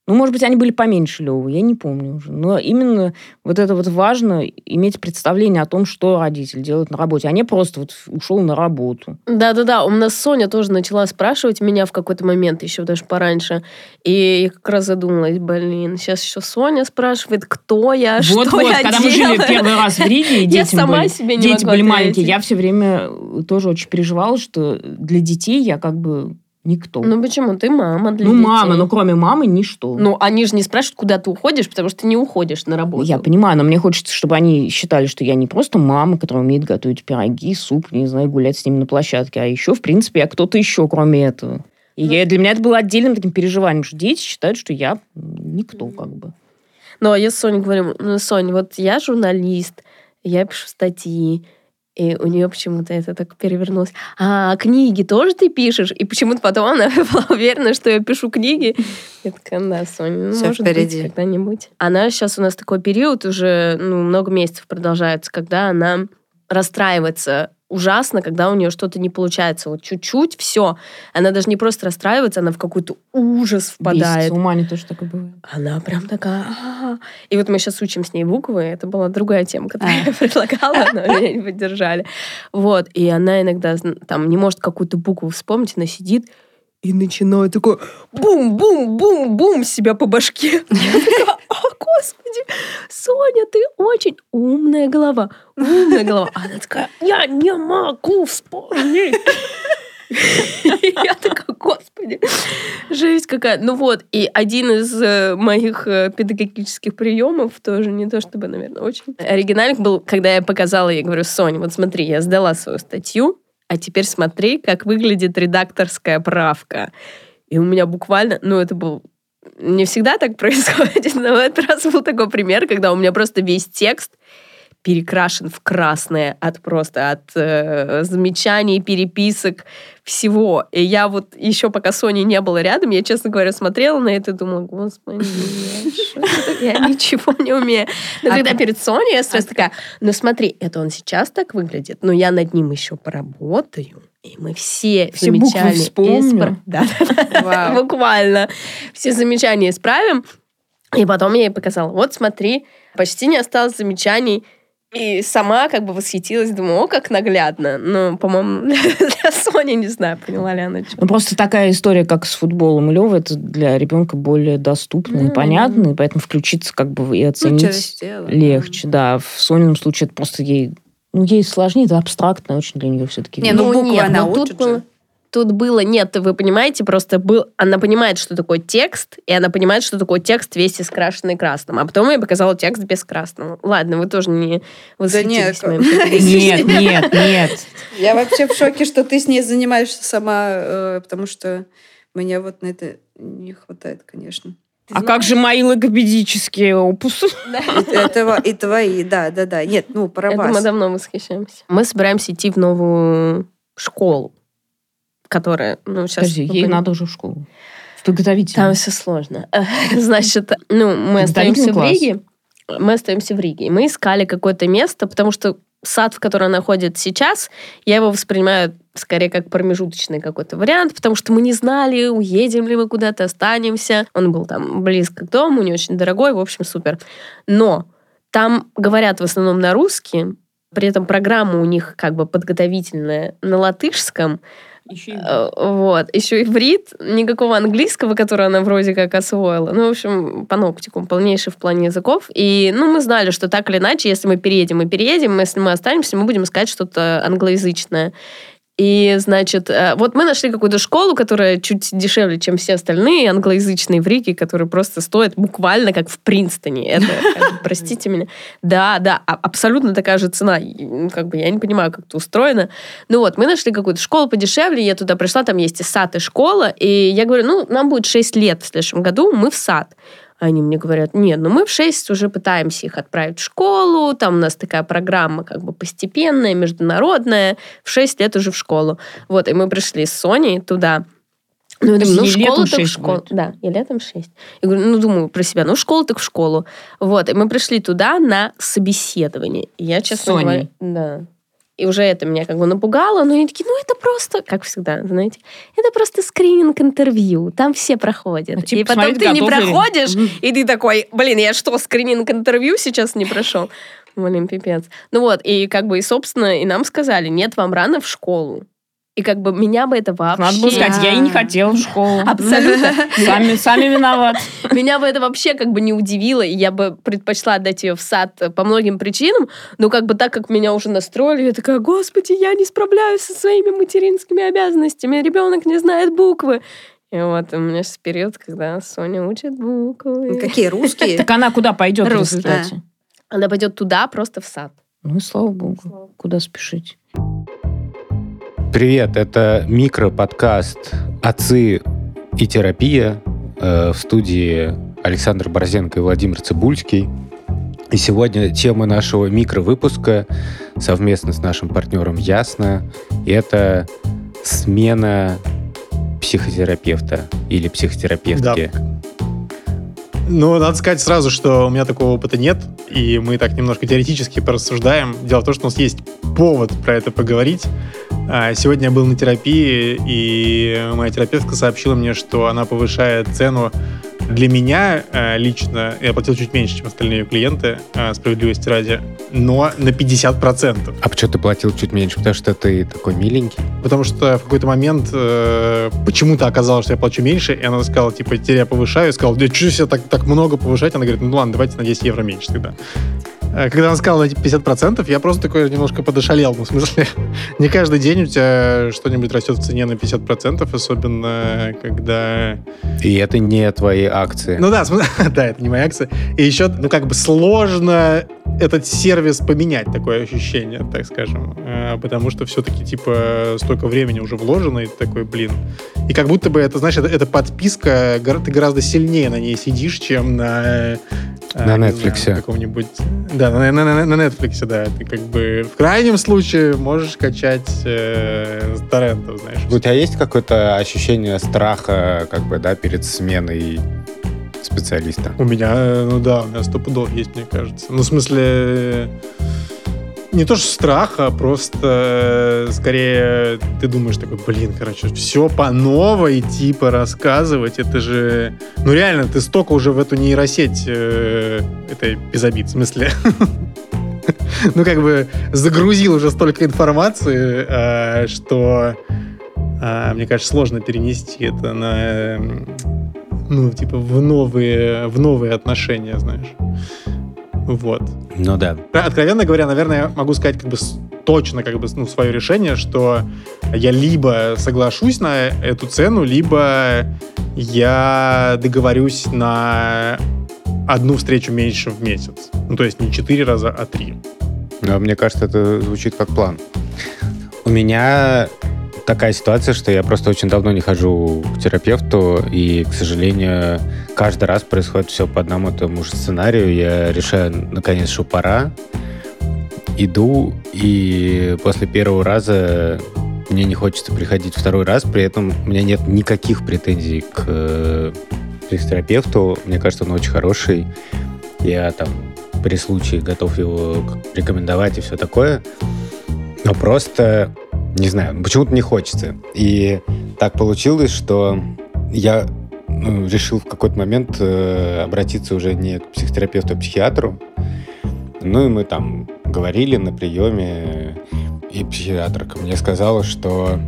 Ну, может быть, они были поменьше Лёвы, я не помню уже. Но именно вот это вот важно, иметь представление о том, что родитель делает на работе, а не просто вот ушел на работу. Да-да-да, у нас Соня тоже начала спрашивать меня в какой-то момент, еще даже пораньше. И я как раз задумалась, блин, сейчас еще Соня спрашивает, кто я, вот, что вот, я когда делаю. мы жили первый раз в Риге, и дети Я сама были, себе не дети могу были ответить. маленькие, я все время тоже очень переживала, что для детей я как бы никто. Ну почему? Ты мама для Ну, детей. мама, но кроме мамы ничто. Ну, они же не спрашивают, куда ты уходишь, потому что ты не уходишь на работу. Я понимаю, но мне хочется, чтобы они считали, что я не просто мама, которая умеет готовить пироги, суп, не знаю, гулять с ними на площадке, а еще, в принципе, я кто-то еще, кроме этого. И Ну. я, для меня это было отдельным таким переживанием, что дети считают, что я никто, как бы. Ну, а я с Соней говорю, ну, Соня, вот я журналист, я пишу статьи, и у нее почему-то это так перевернулось. А книги тоже ты пишешь? И почему-то потом она была уверена, что я пишу книги. Я такая, да, Соня, ну, Всё может впереди. быть, когда-нибудь. Она сейчас у нас такой период уже, ну, много месяцев продолжается, когда она расстраивается ужасно, когда у нее что-то не получается. Вот чуть-чуть, все. Она даже не просто расстраивается, она в какой-то ужас впадает. Бесится. У Мани тоже такое бывает. Она прям такая... «А-а-а». И вот мы сейчас учим с ней буквы. Это была другая тема, которую я предлагала, но меня не поддержали. Вот. И она иногда там не может какую-то букву вспомнить, она сидит и начинает такой бум-бум-бум-бум себя по башке. Я такая, о, Господи, Соня, ты очень умная голова. Умная голова. А она такая, я не могу вспомнить. Я такая, Господи, жесть какая. Ну вот, и один из э, моих э, педагогических приемов, тоже не то чтобы, наверное, очень оригинальных был, когда я показала, я говорю, Соня, вот смотри, я сдала свою статью, а теперь смотри, как выглядит редакторская правка. И у меня буквально, ну это был... Не всегда так происходит, но в этот раз был такой пример, когда у меня просто весь текст перекрашен в красное от просто от э, замечаний, переписок, всего. И я вот еще пока Сони не было рядом, я, честно говоря, смотрела на это и думала, Господи, что это? Я ничего не умею. Но когда перед Соней я сразу такая, ну смотри, это он сейчас так выглядит, но я над ним еще поработаю. И мы все, Все буквы замечания вспомню. исправим. Да, да, да. Буквально. Все замечания исправим. И потом я ей показала, вот смотри, почти не осталось замечаний. И сама как бы восхитилась, думаю, о, как наглядно. Но, по-моему, для Сони, не знаю, поняла ли она. Ну, просто такая история, как с футболом Лёвы, это для ребенка более доступна и Mm. понятна, и поэтому включиться как бы и Ну, оценить через тело, да. легче. Да, в Сонином случае это просто ей... Ну, ей сложнее, это абстрактно очень для нее все-таки. Не, ну, буквы нет, она ну, тут учит было, же. тут было, нет, вы понимаете, просто был, она понимает, что такое текст, и она понимает, что такое текст весь искрашенный красным. А потом я показала текст без красного. Ладно, вы тоже не восхитились нет, моим как- педагогическим. Нет, нет, нет. Я вообще в шоке, что ты с ней занимаешься сама, э, потому что мне вот на это не хватает, конечно. А как же мои логопедические опусы? И, этого, и твои, да, да, да. Нет, ну, про Это вас. мы давно восхищаемся. Мы собираемся идти в новую школу, которая, ну, сейчас... Подожди, ей надо уже в школу. В Там подготовительную. все сложно. Значит, ну, мы Подготовительный остаемся в класс. Риге. Мы остаемся в Риге. И мы искали какое-то место, потому что сад, в который она ходит сейчас, я его воспринимаю скорее как промежуточный какой-то вариант, потому что мы не знали, уедем ли мы куда-то, останемся. Он был там близко к дому, не очень дорогой, в общем, супер. Но там говорят в основном на русском, при этом программа у них как бы подготовительная на латышском. Э, Вот. Еще иврит, никакого английского, который она вроде как освоила. Ну, в общем, паноптикум полнейший в плане языков. И, ну, мы знали, что так или иначе, если мы переедем, мы переедем, если мы останемся, мы будем искать что-то англоязычное. И, значит, э, вот мы нашли какую-то школу, которая чуть дешевле, чем все остальные англоязычные в Риге, которые просто стоят буквально как в Принстоне. Это, как бы, простите меня. Да, да, а- абсолютно такая же цена. И, ну, как бы я не понимаю, как это устроено. Ну вот, мы нашли какую-то школу подешевле, я туда пришла, там есть и сад, и школа, и я говорю, ну, нам будет шесть лет в следующем году, мы в сад. А они мне говорят, нет, ну мы в шесть уже пытаемся их отправить в школу, там у нас такая программа как бы постепенная, международная, в шесть лет уже в школу. Вот, и мы пришли с Соней туда. Ну, я думаю, ну, в Ей школу летом так в шесть школу. будет. Да, и летом шесть. Я говорю, ну, думаю про себя, ну, в школу так в школу. Вот, и мы пришли туда на собеседование. И я, честно Соней? говоря, да. И уже это меня как бы напугало, но они такие, ну это просто, как всегда, знаете, это просто скрининг интервью, там все проходят. Ну, типа, и потом ты не готов ли? проходишь, и ты такой, блин, я что, скрининг интервью сейчас не прошел? Блин, пипец. Ну вот, и как бы, и собственно, и нам сказали, нет, вам рано в школу. И как бы меня бы это вообще... Надо было сказать, я и не хотела в школу. Абсолютно. Сами, сами виноваты. Меня бы это вообще как бы не удивило, и я бы предпочла отдать ее в сад по многим причинам, но как бы так, как меня уже настроили, я такая, господи, я не справляюсь со своими материнскими обязанностями, ребенок не знает буквы. И вот у меня сейчас период, когда Соня учит буквы. Какие, русские? Так она куда пойдет в Русские. результате? Она пойдет туда, просто в сад. Ну и слава богу. Куда спешить? Привет, это микроподкаст «Отцы и терапия» э, в студии Александр Борзенко и Владимир Цибульский. И сегодня тема нашего микровыпуска совместно с нашим партнером «Ясно» — это смена психотерапевта или психотерапевтки. Да. Ну, надо сказать сразу, что у меня такого опыта нет, и мы так немножко теоретически порассуждаем. Дело в том, что у нас есть повод про это поговорить. Сегодня я был на терапии, и моя терапевтка сообщила мне, что она повышает цену для меня лично. Я платил чуть меньше, чем остальные клиенты, справедливости ради, но на пятьдесят процентов. А почему ты платил чуть меньше? Потому что ты такой миленький? Потому что в какой-то момент э, почему-то оказалось, что я плачу меньше, и она сказала, типа, теперь я повышаю. Я сказал, да что себе так, так много повышать? Она говорит, ну ладно, давайте на десять евро меньше тогда. Когда она сказала эти пятьдесят процентов, я просто такой немножко подошалел. Ну, в смысле, не каждый день у тебя что-нибудь растет в цене на пятьдесят процентов, особенно когда... И это не твои акции. Ну да, да, это не моя акция. И еще, ну как бы сложно этот сервис поменять, такое ощущение, так скажем. Потому что все-таки, типа, столько времени уже вложено, и ты такой, блин. И как будто бы, это, знаешь, это, это подписка, ты гораздо сильнее на ней сидишь, чем на... На Netflix. Каком-нибудь... Да, на, на, на Netflix, да. Ты как бы в крайнем случае можешь качать э, с торрентов, знаешь. У тебя есть какое-то ощущение страха, как бы, да, перед сменой специалиста? У меня, ну да, у меня сто пудов есть, мне кажется. Ну, в смысле... Не то, что страх, а просто скорее ты думаешь такой, блин, короче, все по новой типа рассказывать, это же... Ну реально, ты столько уже в эту нейросеть, э, это без обид, в смысле, ну как бы загрузил уже столько информации, э, что, э, мне кажется, сложно перенести это на, э, ну типа в новые, в новые отношения, знаешь. Вот. Ну да. Откровенно говоря, наверное, я могу сказать как бы точно как бы, ну, свое решение, что я либо соглашусь на эту цену, либо я договорюсь на одну встречу меньше в месяц. Ну, то есть не четыре раза, а три. Но мне кажется, это звучит как план. У меня такая ситуация, что я просто очень давно не хожу к терапевту, и, к сожалению, каждый раз происходит все по одному тому же сценарию. Я решаю, наконец, что пора. Иду, и после первого раза мне не хочется приходить второй раз, при этом у меня нет никаких претензий к психотерапевту. Мне кажется, он очень хороший. Я там при случае готов его рекомендовать и все такое. Но просто... Не знаю, почему-то не хочется. И так получилось, что я ну, решил в какой-то момент э, обратиться уже не к психотерапевту, а к психиатру. Ну и мы там говорили на приеме, и психиатрка мне сказала, что...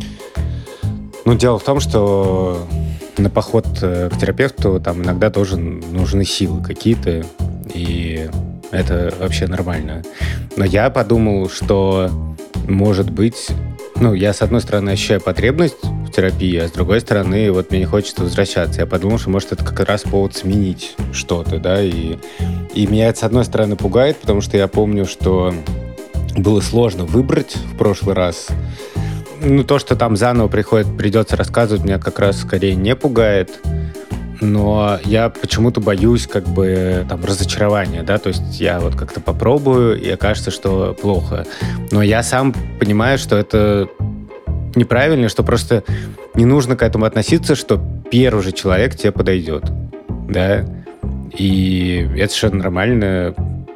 Ну, дело в том, что на поход к терапевту там иногда тоже нужны силы какие-то, и это вообще нормально. Но я подумал, что... Может быть, ну, я, с одной стороны, ощущаю потребность в терапии, а с другой стороны, вот мне не хочется возвращаться. Я подумал, что, может, это как раз повод сменить что-то, да, и, и меня это, с одной стороны, пугает, потому что я помню, что было сложно выбрать в прошлый раз. Ну, то, что там заново приходит, придется рассказывать, меня как раз скорее не пугает. Но я почему-то боюсь как бы там разочарования, да, то есть я вот как-то попробую, и окажется, что плохо. Но я сам понимаю, что это неправильно, что просто не нужно к этому относиться, что первый же человек тебе подойдет, да, и это совершенно нормально.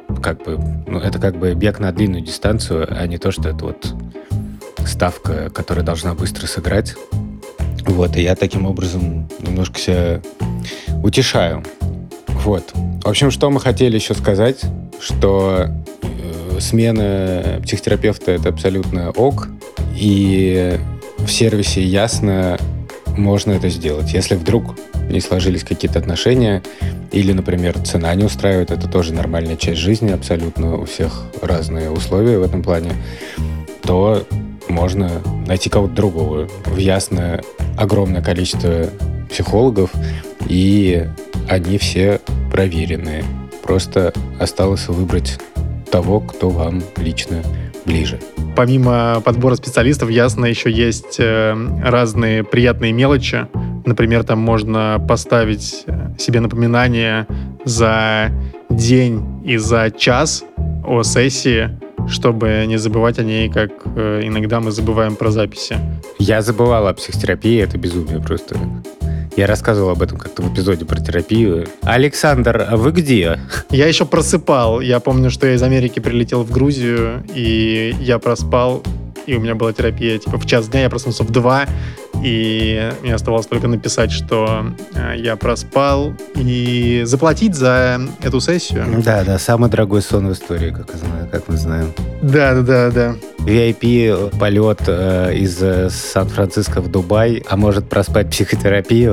как бы, ну, это как бы бег на длинную дистанцию, а не то, что это вот ставка, которая должна быстро сыграть. Вот, и я таким образом немножко себя утешаю. Вот. В общем, что мы хотели еще сказать, что э, смена психотерапевта — это абсолютно ок, и в сервисе Ясно можно это сделать. Если вдруг не сложились какие-то отношения, или, например, цена не устраивает, это тоже нормальная часть жизни, абсолютно у всех разные условия в этом плане, то можно найти кого-то другого. В Ясно огромное количество психологов, и они все проверенные. Просто осталось выбрать того, кто вам лично ближе. Помимо подбора специалистов, Ясно, еще есть э, разные приятные мелочи. Например, там можно поставить себе напоминание за день и за час о сессии, чтобы не забывать о ней, как э, иногда мы забываем про записи. Я забывал о психотерапии, это безумие просто. Я рассказывал об этом как-то в эпизоде про терапию. Александр, а вы где? Я еще просыпал. Я помню, что я из Америки прилетел в Грузию, и я проспал, и у меня была терапия типа в час дня, я проснулся в два, и мне оставалось только написать, что я проспал, и заплатить за эту сессию. Да, да, самый дорогой сон в истории, как, как мы знаем. Да, да, да, да. ви ай пи полет э, из э, Сан-Франциско в Дубай, а может проспать психотерапию.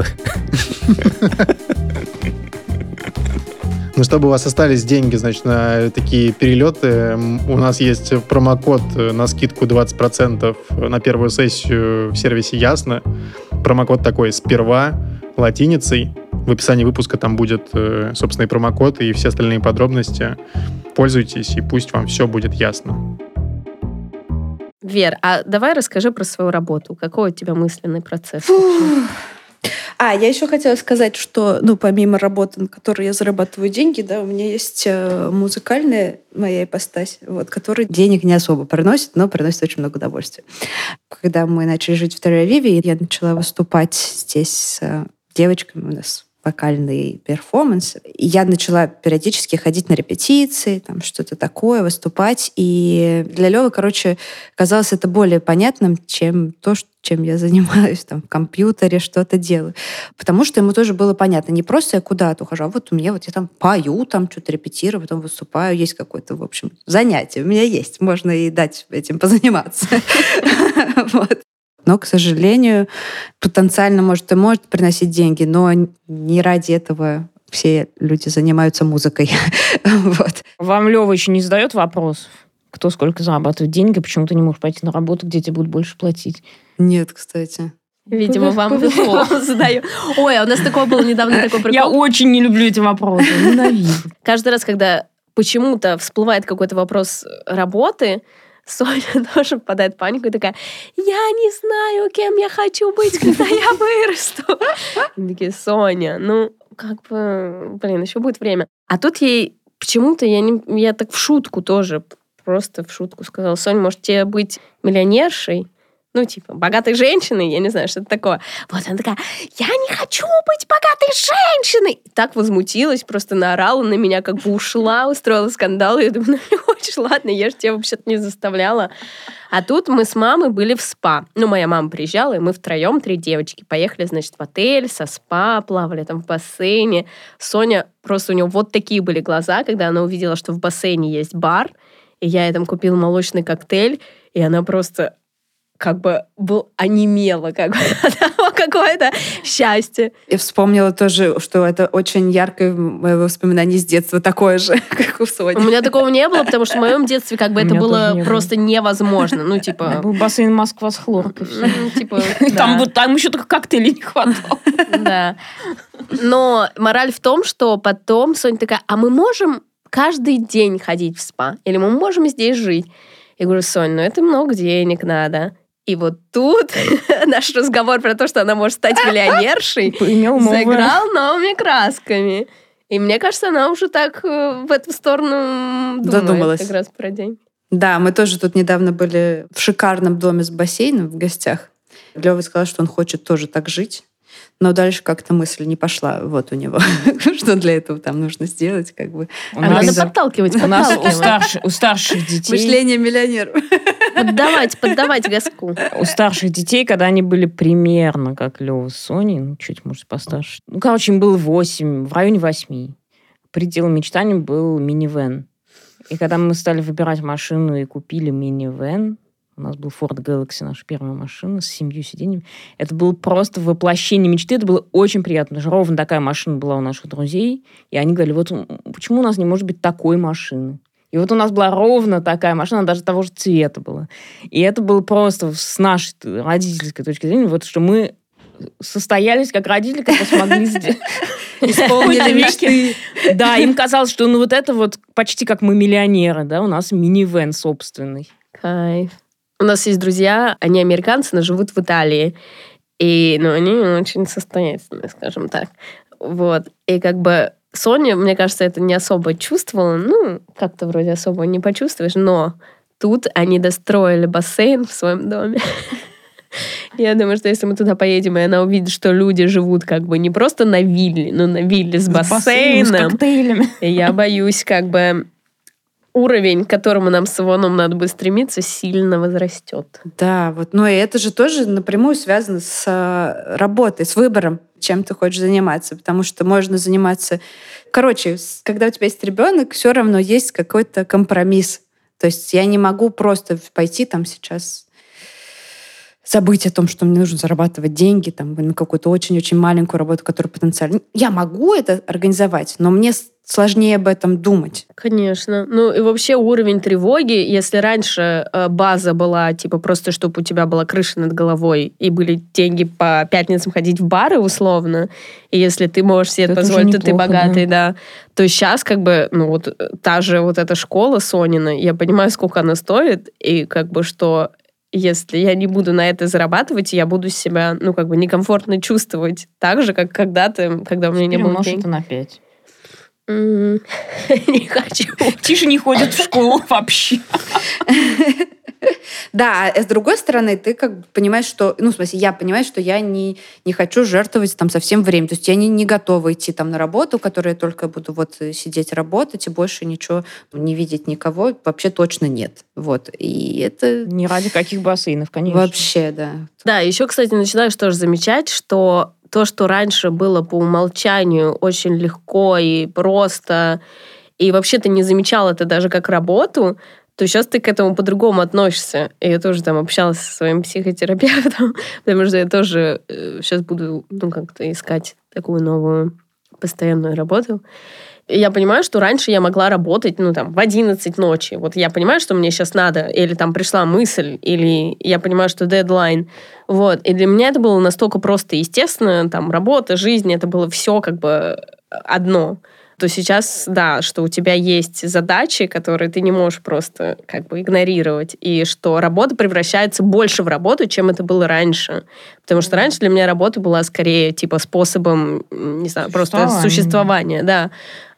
Ну, чтобы у вас остались деньги, значит, на такие перелеты, у нас есть промокод на скидку двадцать процентов на первую сессию в сервисе Ясно. Промокод такой «Сперва» латиницей. В описании выпуска там будет, собственно, и промокод, и все остальные подробности. Пользуйтесь, и пусть вам все будет ясно. Вер, а давай расскажи про свою работу. Какой у тебя мысленный процесс? А, я еще хотела сказать, что, ну, помимо работы, на которой я зарабатываю деньги, да, у меня есть э, музыкальная моя ипостась, вот, которая денег не особо приносит, но приносит очень много удовольствия. Когда мы начали жить в Тель-Авиве, я начала выступать здесь с э, девочками, у нас вокальный перформанс. И я начала периодически ходить на репетиции, там что-то такое, выступать. И для Лёвы, короче, казалось это более понятным, чем то, чем я занимаюсь там в компьютере, что-то делаю. Потому что ему тоже было понятно. Не просто я куда-то ухожу, а вот у меня вот я там пою, там что-то репетирую, потом выступаю. Есть какое-то, в общем, занятие. У меня есть. Можно и дать этим позаниматься. Вот. Но, к сожалению, потенциально, может, и может приносить деньги, но не ради этого все люди занимаются музыкой. Вот. Вам Лёва еще не задает вопросов? Кто сколько зарабатывает деньги, почему ты не можешь пойти на работу, где тебе будут больше платить? Нет, кстати. Видимо, вам повезло. Задаю. Ой, а у нас такое было недавно, такой прикол. Я очень не люблю эти вопросы, ненавижу. Каждый раз, когда почему-то всплывает какой-то вопрос работы, Соня тоже впадает в панику и такая: я не знаю, кем я хочу быть, когда я вырасту. И такие: Соня, ну, как бы, блин, еще будет время. А тут ей почему-то, я, не, я так в шутку тоже, просто в шутку сказала: Соня, может, тебе быть миллионершей? Ну, типа, богатой женщиной, я не знаю, что это такое. Вот она такая: я не хочу быть богатой женщиной! И так возмутилась, просто наорала на меня, как бы ушла, устроила скандал. И я думаю: ну, не хочешь, ладно, я же тебя вообще-то не заставляла. А тут мы с мамой были в спа. Ну, моя мама приезжала, и мы втроем, три девочки, поехали, значит, в отель со спа, плавали там в бассейне. Соня, просто у нее вот такие были глаза, когда она увидела, что в бассейне есть бар, и я ей там купила молочный коктейль, и она просто как бы был онемела, как бы какое-то счастье. Я вспомнила тоже, что это очень яркое мое воспоминание с детства, такое же, как у Сони. У меня такого не было, потому что в моем детстве как бы это было просто невозможно. Ну, типа... Был бассейн Москва с хлоркой. Типа, там, вот, там еще только коктейлей не хватало. Да. Но мораль в том, что потом Соня такая: а мы можем каждый день ходить в спа? Или мы можем здесь жить? Я говорю: Сонь, ну это много денег надо. И вот тут наш разговор про то, что она может стать миллионершей, заиграл новыми красками. И мне кажется, она уже так в эту сторону думает. Задумалась. Как раз про день. Да, мы тоже тут недавно были в шикарном доме с бассейном в гостях. Лёва сказал, что он хочет тоже так жить. Но дальше как-то мысль не пошла вот у него, что для этого там нужно сделать, как бы. У А нас- надо подталкивать, У нас у, подталкивать. старших, у старших детей... Мышление миллионеров. Поддавать, поддавать газку. У старших детей, когда они были примерно как Лёва с Соней, ну, чуть, может, постарше. Ну, короче, им было восемь, в районе восьми. Пределом мечтаний был минивэн. И когда мы стали выбирать машину и купили минивэн, у нас был Ford Galaxy, наша первая машина, с семью сиденьями. Это было просто воплощение мечты. Это было очень приятно. Даже ровно такая машина была у наших друзей. И они говорили, вот почему у нас не может быть такой машины? И вот у нас была ровно такая машина, даже того же цвета была. И это было просто с нашей родительской точки зрения, вот что мы состоялись как родители, как смогли сделать. Исполнили мечты. Да, им казалось, что ну вот это вот почти как мы миллионеры, да, у нас минивэн собственный. Кайф. У нас есть друзья, они американцы, но живут в Италии. И, ну, они очень состоятельные, скажем так. Вот. И как бы Соня, мне кажется, это не особо чувствовала. Ну, как-то вроде особо не почувствуешь. Но тут они достроили бассейн в своем доме. Я думаю, что если мы туда поедем, и она увидит, что люди живут как бы не просто на вилле, но на вилле с бассейном, с коктейлями. я боюсь, как бы уровень, к которому нам с Ивоном надо бы стремиться, сильно возрастет. Да, вот, но и это же тоже напрямую связано с э, работой, с выбором, чем ты хочешь заниматься, потому что можно заниматься... Короче, с- когда у тебя есть ребенок, все равно есть какой-то компромисс. То есть я не могу просто пойти там сейчас забыть о том, что мне нужно зарабатывать деньги там, на какую-то очень-очень маленькую работу, которая потенциально... Я могу это организовать, но мне с- сложнее об этом думать. Конечно. Ну и вообще уровень тревоги, если раньше э, база была, типа, просто чтобы у тебя была крыша над головой и были деньги по пятницам ходить в бары условно, и если ты можешь себе это Это уже позволить, то ты неплохо, богатый, да. То сейчас как бы, ну вот э, та же вот эта школа Сонина, я понимаю, сколько она стоит, и как бы что... Если я не буду на это зарабатывать, я буду себя, ну, как бы некомфортно чувствовать так же, как когда-то, когда у меня не было Перемножь денег. это на пять. М, Не хочу. Тише не ходит в школу вообще. Да, а с другой стороны, ты как бы понимаешь, что... Ну, в смысле, я понимаю, что я не, не хочу жертвовать там совсем время. То есть я не, не готова идти там на работу, которую я только буду вот сидеть работать и больше ничего не видеть никого. Вообще точно нет. Вот. И это Не ради каких бассейнов, конечно. вообще, да. Да, еще, кстати, начинаешь тоже замечать, что то, что раньше было по умолчанию очень легко и просто, и вообще ты не замечал это даже как работу, то сейчас ты к этому по-другому относишься. И я тоже там общалась со своим психотерапевтом, потому что я тоже э, сейчас буду, ну, как-то искать такую новую постоянную работу. И я понимаю, что раньше я могла работать, ну, там, в одиннадцать ночи. Вот я понимаю, что мне сейчас надо, или там пришла мысль, или я понимаю, что дедлайн. Вот. И для меня это было настолько просто и естественно, там, работа, жизнь, это было все как бы одно. То сейчас, да, что у тебя есть задачи, которые ты не можешь просто как бы игнорировать, и что работа превращается больше в работу, чем это было раньше. Потому что раньше для меня работа была скорее типа способом, не знаю, просто существования, да.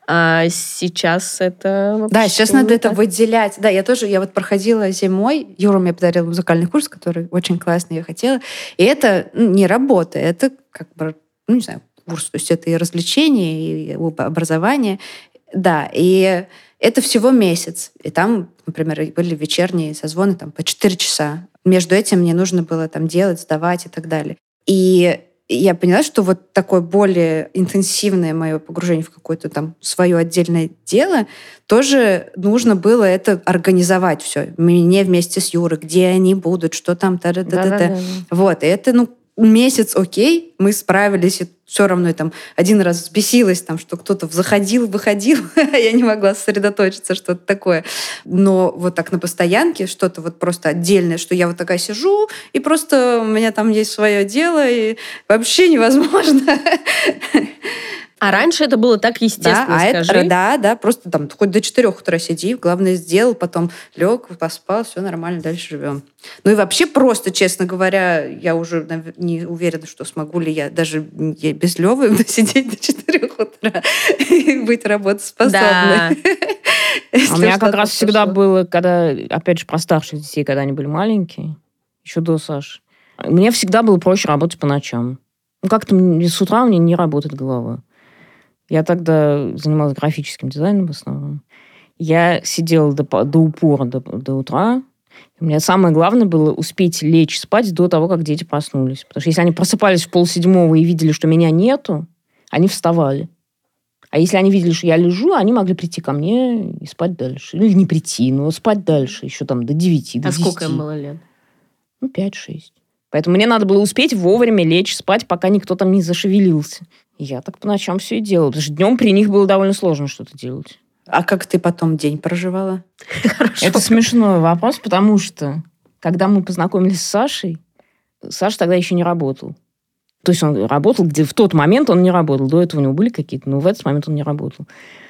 А сейчас это вообще Да, сейчас надо не это так. выделять. Да, я тоже, я вот проходила зимой, Юра мне подарил музыкальный курс, который очень классный, я хотела. И это ну, не работа, это как бы, ну, не знаю, курс, то есть это и развлечение, и образование. Да, и это всего месяц. И там, например, были вечерние созвоны там, по четыре часа. Между этим мне нужно было там делать, сдавать и так далее. И я поняла, что вот такое более интенсивное мое погружение в какое-то там свое отдельное дело, тоже нужно было это организовать все. Мне вместе с Юрой, где они будут, что там, та-та-та-та. Да-да-да. Вот, и это, ну, месяц окей, мы справились, и все равно я там один раз взбесилась, там, что кто-то заходил, выходил, я не могла сосредоточиться, что-то такое. Но вот так на постоянке что-то вот просто отдельное, что я вот такая сижу, и просто у меня там есть свое дело, и вообще невозможно. А раньше это было так естественно, Да, а скажи. это, да, да, просто там хоть до четырех утра сиди, главное сделал, потом лег, поспал, все нормально, дальше живем. Ну и вообще просто, честно говоря, я уже нав- не уверена, что смогу ли я даже я без Левы сидеть до четырех утра и быть работоспособной. Да. Если А у меня что-то как раз всегда пошло. было, когда, опять же, про старших детей, когда они были маленькие, еще до Саши, мне всегда было проще работать по ночам. Ну, как-то с утра у меня не работает голова. Я тогда занималась графическим дизайном в основном. Я сидела до, до упора, до, до утра. У меня самое главное было успеть лечь спать до того, как дети проснулись. Потому что если они просыпались в полседьмого и видели, что меня нету, они вставали. А если они видели, что я лежу, они могли прийти ко мне и спать дальше. Или не прийти, но спать дальше. Еще там до девяти, до а десяти. Сколько им было лет? Ну, пять-шесть. Поэтому мне надо было успеть вовремя лечь спать, пока никто там не зашевелился. И я так по ночам все и делала. Потому что днем при них было довольно сложно что-то делать. А как ты потом день проживала? Хорошо. Это смешной вопрос, потому что, когда мы познакомились с Сашей, Саша тогда еще не работал. То есть он работал, где в тот момент он не работал. До этого у него были какие-то, но в этот момент он не работал.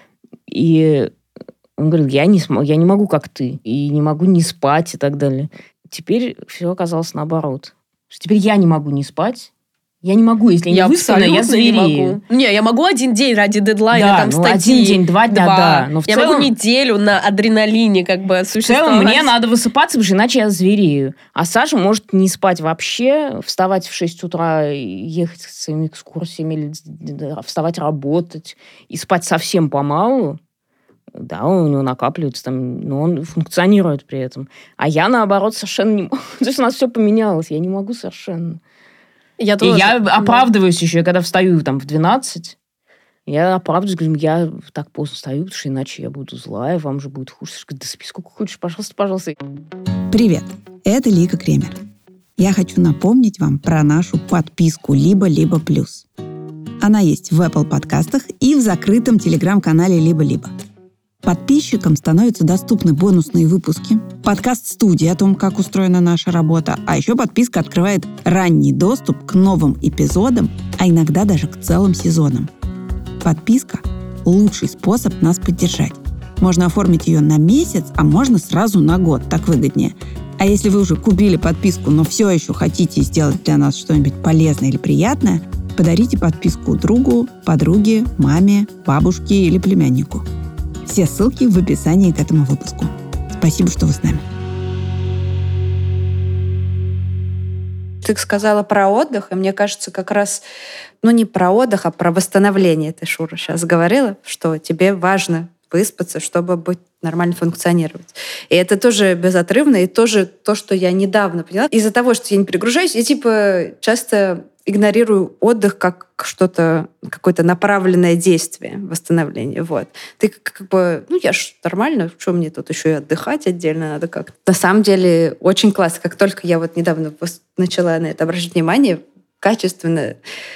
И он говорил, я не, см- я не могу, как ты, и не могу не спать и так далее. Теперь все оказалось наоборот. Что теперь я не могу не спать. Я не могу, если я не выспана, я зверею. Не могу. Не, я могу один день ради дедлайна, Да, там, ну, статьи. один день, два дня, два. да. Но в я целом- могу неделю на адреналине как бы В существовать. целом мне надо высыпаться, потому что иначе я зверею. А Саша может не спать вообще, вставать в шесть утра, и ехать с своими экскурсиями, или да, вставать работать, и спать совсем помалу. Да, у него накапливается там, но он функционирует при этом. А я, наоборот, совершенно не могу. То есть у нас все поменялось, я не могу совершенно. Я И тоже. я Да. оправдываюсь еще, когда встаю там в двенадцать, я оправдываюсь, говорю, я так поздно встаю, потому что иначе я буду злая, вам же будет хуже. Я говорю, да спи сколько хочешь, пожалуйста, пожалуйста. Привет, это Лика Кремер. Я хочу напомнить вам про нашу подписку «Либо-либо плюс». Она есть в Apple подкастах и в закрытом телеграм-канале «Либо-либо». Подписчикам становятся доступны бонусные выпуски, подкаст-студии о том, как устроена наша работа, а еще подписка открывает ранний доступ к новым эпизодам, а иногда даже к целым сезонам. Подписка – лучший способ нас поддержать. Можно оформить ее на месяц, а можно сразу на год, так выгоднее. А если вы уже купили подписку, но все еще хотите сделать для нас что-нибудь полезное или приятное, подарите подписку другу, подруге, маме, бабушке или племяннику. Все ссылки в описании к этому выпуску. Спасибо, что вы с нами. Ты сказала про отдых, и мне кажется, как раз, ну не про отдых, а про восстановление. Ты, Шура, сейчас говорила, что тебе важно выспаться, чтобы быть нормально функционировать. И это тоже безотрывно, и тоже то, что я недавно поняла. Из-за того, что я не перегружаюсь, я типа часто игнорирую отдых как что-то, какое-то направленное действие, восстановление. Вот. Ты как бы, ну я ж нормально, что мне тут еще и отдыхать отдельно надо как-то. На самом деле очень классно. Как только я вот недавно начала на это обращать внимание, качественно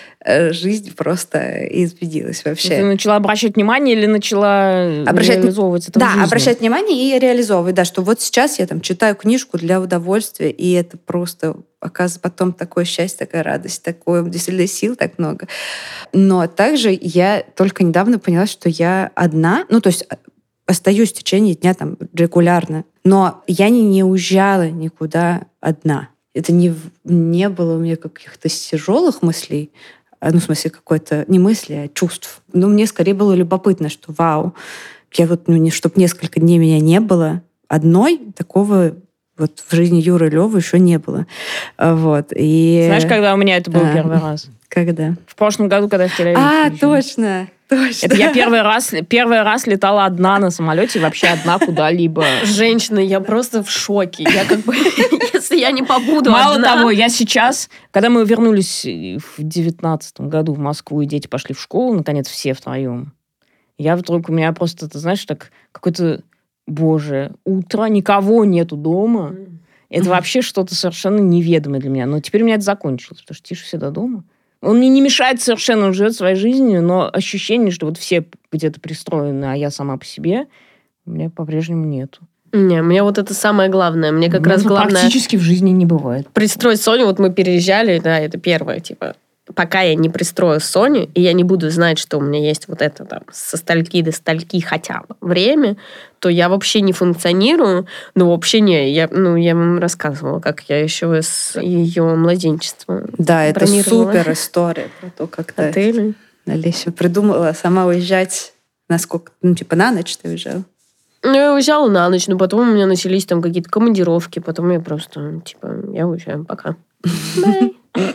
жизнь просто изменилась вообще. Ты начала обращать внимание или начала обращать... реализовывать это да, в жизни? обращать внимание и реализовывать. Да, что вот сейчас я там читаю книжку для удовольствия, и это просто оказывается потом такое счастье, такая радость, такое действительно сил так много. Но также я только недавно поняла, что я одна, ну то есть остаюсь в течение дня там регулярно, но я не, не уезжала никуда одна. Это не, не было у меня каких-то тяжелых мыслей, ну, в смысле, какой-то, не мысли, а чувств. Ну, мне скорее было любопытно, что вау, я вот, ну, не, чтобы несколько дней меня не было одной, такого вот в жизни Юры Лёвы еще не было. Вот. И... Знаешь, когда у меня это был а, первый раз? Когда? В прошлом году, когда я в Тель-Авив А, приезжала. точно, точно. Это я первый раз, первый раз летала одна на самолете, и вообще одна куда-либо. Женщина, я просто в шоке. Я как бы, если я не побуду Мало одна... того, я сейчас, когда мы вернулись в девятнадцатом году в Москву, и дети пошли в школу, наконец, все втроем, я вдруг, у меня просто, ты знаешь, так какое-то, боже, утро, никого нету дома. Это вообще что-то совершенно неведомое для меня. Но теперь у меня это закончилось, потому что Тиша всегда дома. Он мне не мешает совершенно, он живет своей жизнью, но ощущение, что вот все где-то пристроены, а я сама по себе, у меня по-прежнему нету. Не, мне вот это самое главное. Мне как Ну, раз главное... Практически в жизни не бывает. Пристроить Соню, вот мы переезжали, да, это первое, типа, пока я не пристрою Соню, и я не буду знать, что у меня есть вот это там со стальки до стальки хотя бы время, то я вообще не функционирую. Ну, вообще не. Я, ну, я вам рассказывала, как я еще с ее младенчества Да, это бронировала супер история про то, как ты, отели. Олеся, придумала сама уезжать на сколько, ну, типа на ночь ты уезжала? Ну, я уезжала на ночь, но потом у меня начались там какие-то командировки, потом я просто, типа, я уезжаю, пока.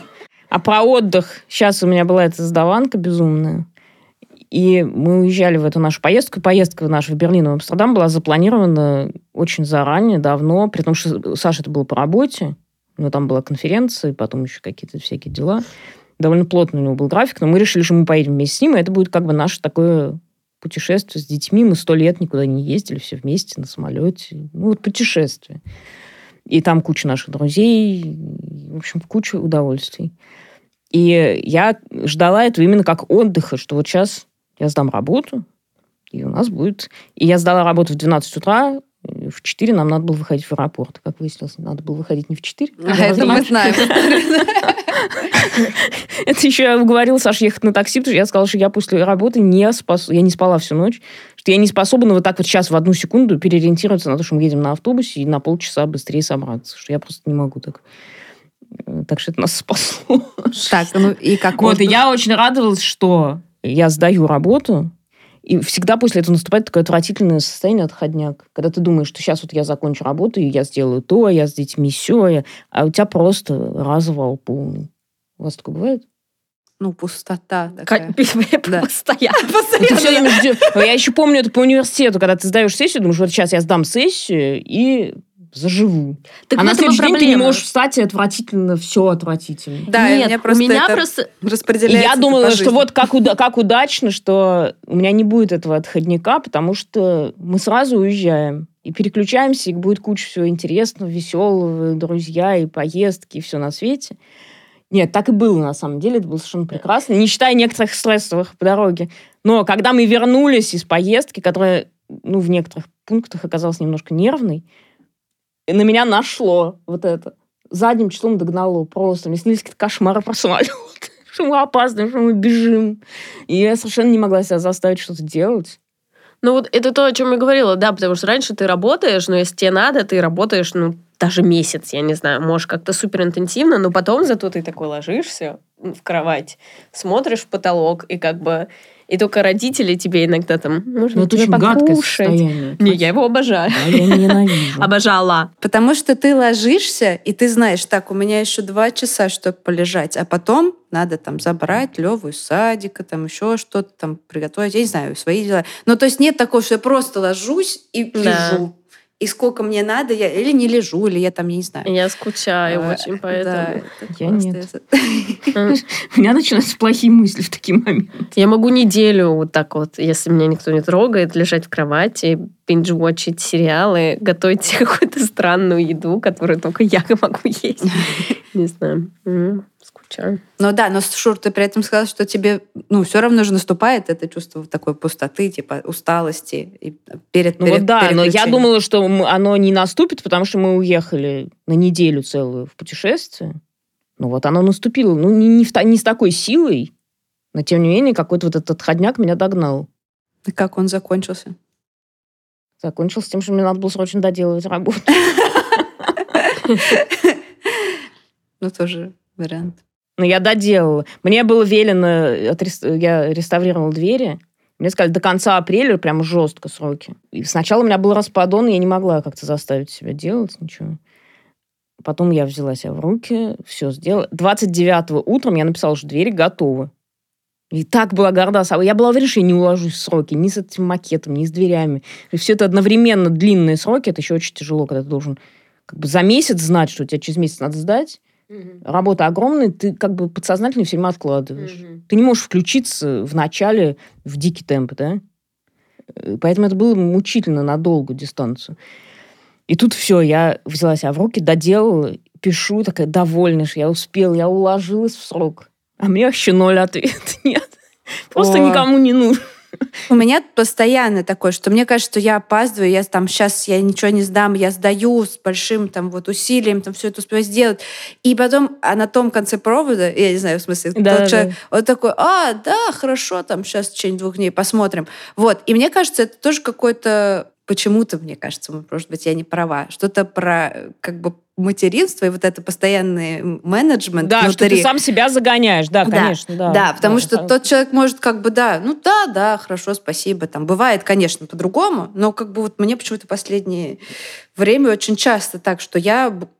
А про отдых. Сейчас у меня была эта сдаванка безумная. И мы уезжали в эту нашу поездку. Поездка наша в Берлин и в Амстердам была запланирована очень заранее, давно. При том, что Саша это было по работе. Но там была конференция, и потом еще какие-то всякие дела. Довольно плотный у него был график. Но мы решили, что мы поедем вместе с ним. И это будет как бы наше такое путешествие с детьми. Мы сто лет никуда не ездили, все вместе на самолете. Ну, вот путешествие. И там куча наших друзей. В общем, куча удовольствий. И я ждала этого именно как отдыха, что вот сейчас я сдам работу, и у нас будет... И я сдала работу в двенадцать утра, в четыре нам надо было выходить в аэропорт. Как выяснилось, надо было выходить не в четыре. А это мы знаем. Это еще я уговорила Сашу ехать на такси, потому что я сказала, что я после работы не спас... я не спала всю ночь, что я не способна вот так вот сейчас в одну секунду переориентироваться на то, что мы едем на автобусе и на полчаса быстрее собраться. Что я просто не могу так... Так что это нас спасло. Так, ну и как Вот, и я очень радовалась, что я сдаю работу, и всегда после этого наступает такое отвратительное состояние, отходняк. Когда ты думаешь, что сейчас вот я закончу работу, и я сделаю то, я с детьми сё, а у тебя просто развал полный. У вас такое бывает? Ну, пустота такая. Постоянно. Ты все время ждешь. Я еще помню это по университету, когда ты сдаешь сессию, думаешь, вот сейчас я сдам сессию, и... заживу. Так а на следующий день ты не можешь встать, и отвратительно, все отвратительно. Да, Нет, у меня просто, у меня это просто... распределяется. И я думала, по что жизни. вот как, уда- как удачно, что у меня не будет этого отходника, потому что мы сразу уезжаем. И переключаемся, и будет куча всего интересного, веселого, друзья, и поездки, и все на свете. Нет, так и было на самом деле. Это было совершенно прекрасно, не считая некоторых стрессовых по дороге. Но когда мы вернулись из поездки, которая, ну, в некоторых пунктах оказалась немножко нервной, на меня нашло вот это. Задним числом догнало просто. Мне снились какие-то кошмары про самолет. Что мы опаздываем, что мы бежим. И я совершенно не могла себя заставить что-то делать. Ну вот это то, о чем я говорила, да, потому что раньше ты работаешь, но если тебе надо, ты работаешь, ну, даже месяц, я не знаю, может, как-то суперинтенсивно, но потом зато ты такой ложишься в кровать, смотришь в потолок, и как бы... И только родители тебе иногда там, можно это тебе очень гадкое покушать. состояние. Не, я его обожаю. А я ненавижу. Обожала. Потому что ты ложишься, и ты знаешь, так, у меня еще два часа, чтобы полежать, а потом надо там забрать Леву из садика, там еще что-то там приготовить, я не знаю, свои дела. Ну, то есть нет такого, что я просто ложусь и Да. лежу. И сколько мне надо, я или не лежу, или я там, я не знаю. Я скучаю А, очень, поэтому... да, это Я просто нет. это- У меня начинаются плохие мысли в такие моменты. Я могу неделю вот так вот, если меня никто не трогает, лежать в кровати, бинж-вотчить сериалы, готовить себе какую-то странную еду, которую только я могу есть. Не знаю. М, Скучаю. Ну да, но, Шур, ты при этом сказал, что тебе, ну, все равно же наступает это чувство такой пустоты, типа усталости и перед Ну перед вот да, но я переключением. думала, что м- оно не наступит, потому что мы уехали на неделю целую в путешествие. Ну вот оно наступило. Ну не, не, в та- не с такой силой, но тем не менее какой-то вот этот отходняк меня догнал. И как он закончился? Закончился тем, что мне надо было срочно доделывать работу. Ну, тоже вариант. Но я доделала. Мне было велено, отрес- я реставрировала двери. Мне сказали, до конца апреля прям жестко сроки. И сначала у меня был распадон, и я не могла как-то заставить себя делать ничего. Потом я взяла себя в руки, все сделала. двадцать девятого утром я написала, что двери готовы. И так была горда собой. Я была уверена, что я не уложусь в сроки ни с этим макетом, ни с дверями. И все это одновременно длинные сроки. Это еще очень тяжело, когда ты должен как бы за месяц знать, что тебе через месяц надо сдать. Работа огромная, ты как бы подсознательно все время откладываешь. Мгм. Ты не можешь включиться в начале в дикий темп, да? Э, Поэтому это было мучительно на долгую дистанцию. И тут все, я взяла себя в руки, доделала, пишу, такая довольная, что я успела, я уложилась в срок. А мне вообще ноль ответа нет. Просто О. никому не нужен. У меня постоянно такое, что мне кажется, что я опаздываю, я там сейчас я ничего не сдам, я сдаю с большим там вот усилием, там все это успеваю сделать. И потом а на том конце провода, я не знаю, в смысле, Да, тот да, человек, он такой, а, да, хорошо, там сейчас в течение двух дней посмотрим. Вот. И мне кажется, это тоже какой-то почему-то, мне кажется, может быть, я не права, что-то про как бы материнство и вот это постоянный менеджмент Да, внутри. что ты сам себя загоняешь, да, Да, конечно. Да, Да, потому Да, что да. тот человек может как бы, да, ну да, да, хорошо, спасибо. Там бывает, конечно, по-другому, но как бы вот мне почему-то последнее время очень часто так, что я б-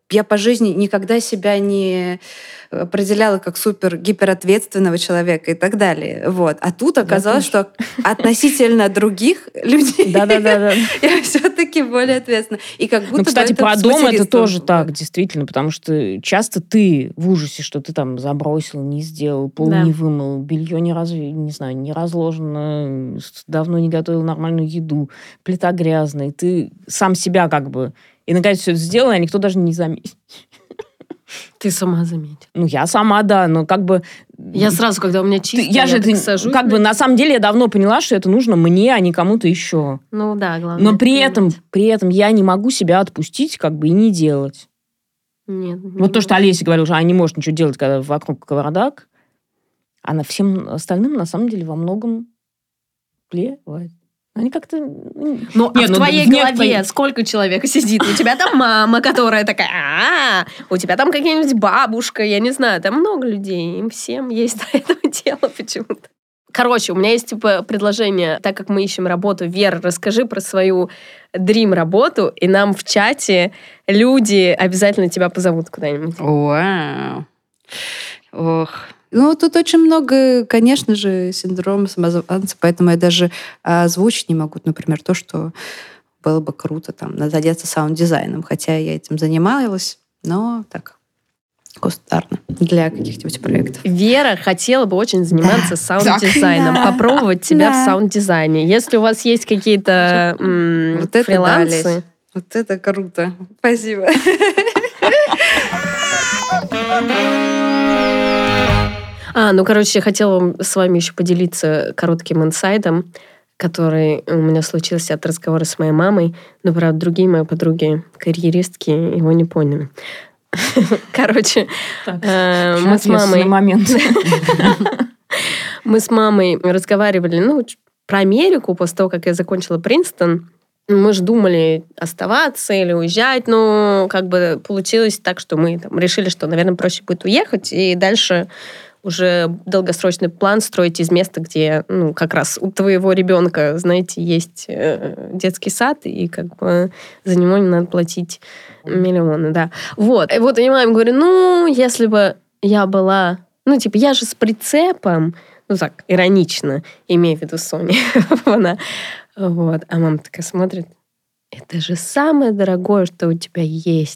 я по жизни никогда себя не определяла как супер гиперответственного человека и так далее. Вот. А тут оказалось, что относительно других людей я все-таки более ответственна. И как будто ну, кстати, про дом это тоже так, действительно, потому что часто ты в ужасе, что ты там забросил, не сделал, пол да. не вымыл, белье не, раз, не, знаю, не разложено, давно не готовил нормальную еду, плита грязная. Ты сам себя как бы... И, наконец, все это сделала, а никто даже не заметит. Ты сама заметила. Ну, я сама, да, но как бы... Я сразу, когда у меня чисто, я, я же это, сажусь. Как бы, на самом деле, я давно поняла, что это нужно мне, а не кому-то еще. Ну, да, главное. Но при этом, при этом я не могу себя отпустить, как бы, и не делать. Нет. Не вот не то, что Олеся говорила, что она не может ничего делать, когда вокруг кавардак, она всем остальным, на самом деле, во многом плевать. Они как-то... Ну, Нет, а в ну, твоей в голове некоторые... сколько человек сидит? У тебя там мама, которая такая, а у тебя там какая-нибудь бабушка, я не знаю, там много людей, им всем есть до этого дело почему-то. Короче, у меня есть типа предложение, так как мы ищем работу. Вера, расскажи про свою дрим-работу, и нам в чате люди обязательно тебя позовут куда-нибудь. Вау. Ох... Ну, тут очень много, конечно же, синдрома самозванца, поэтому я даже озвучить не могу, например, то, что было бы круто там задеться саунд-дизайном, хотя я этим занималась, но так, кустарно, для каких-нибудь проектов. Вера хотела бы очень заниматься да. саунд-дизайном, да. попробовать себя да. в саунд-дизайне. Если у вас есть какие-то м- вот фрилансы... Это вот это круто. Спасибо. А, ну, короче, я хотела с вами еще поделиться коротким инсайдом, который у меня случился от разговора с моей мамой, но, правда, другие мои подруги, карьеристки, его не поняли. Короче, мы с мамой... Мы с мамой разговаривали, ну, про Америку после того, как я закончила Принстон. Мы же думали оставаться или уезжать, но как бы получилось так, что мы там решили, что, наверное, проще будет уехать, и дальше уже долгосрочный план строить из места, где, ну, как раз у твоего ребенка, знаете, есть э, детский сад, и как бы за него не надо платить миллионы, да. Вот. И вот я маме говорю, ну, если бы я была... Ну, типа, я же с прицепом, ну, так, иронично, имея в виду Соня. Она... Вот. А мама такая смотрит, это же самое дорогое, что у тебя есть.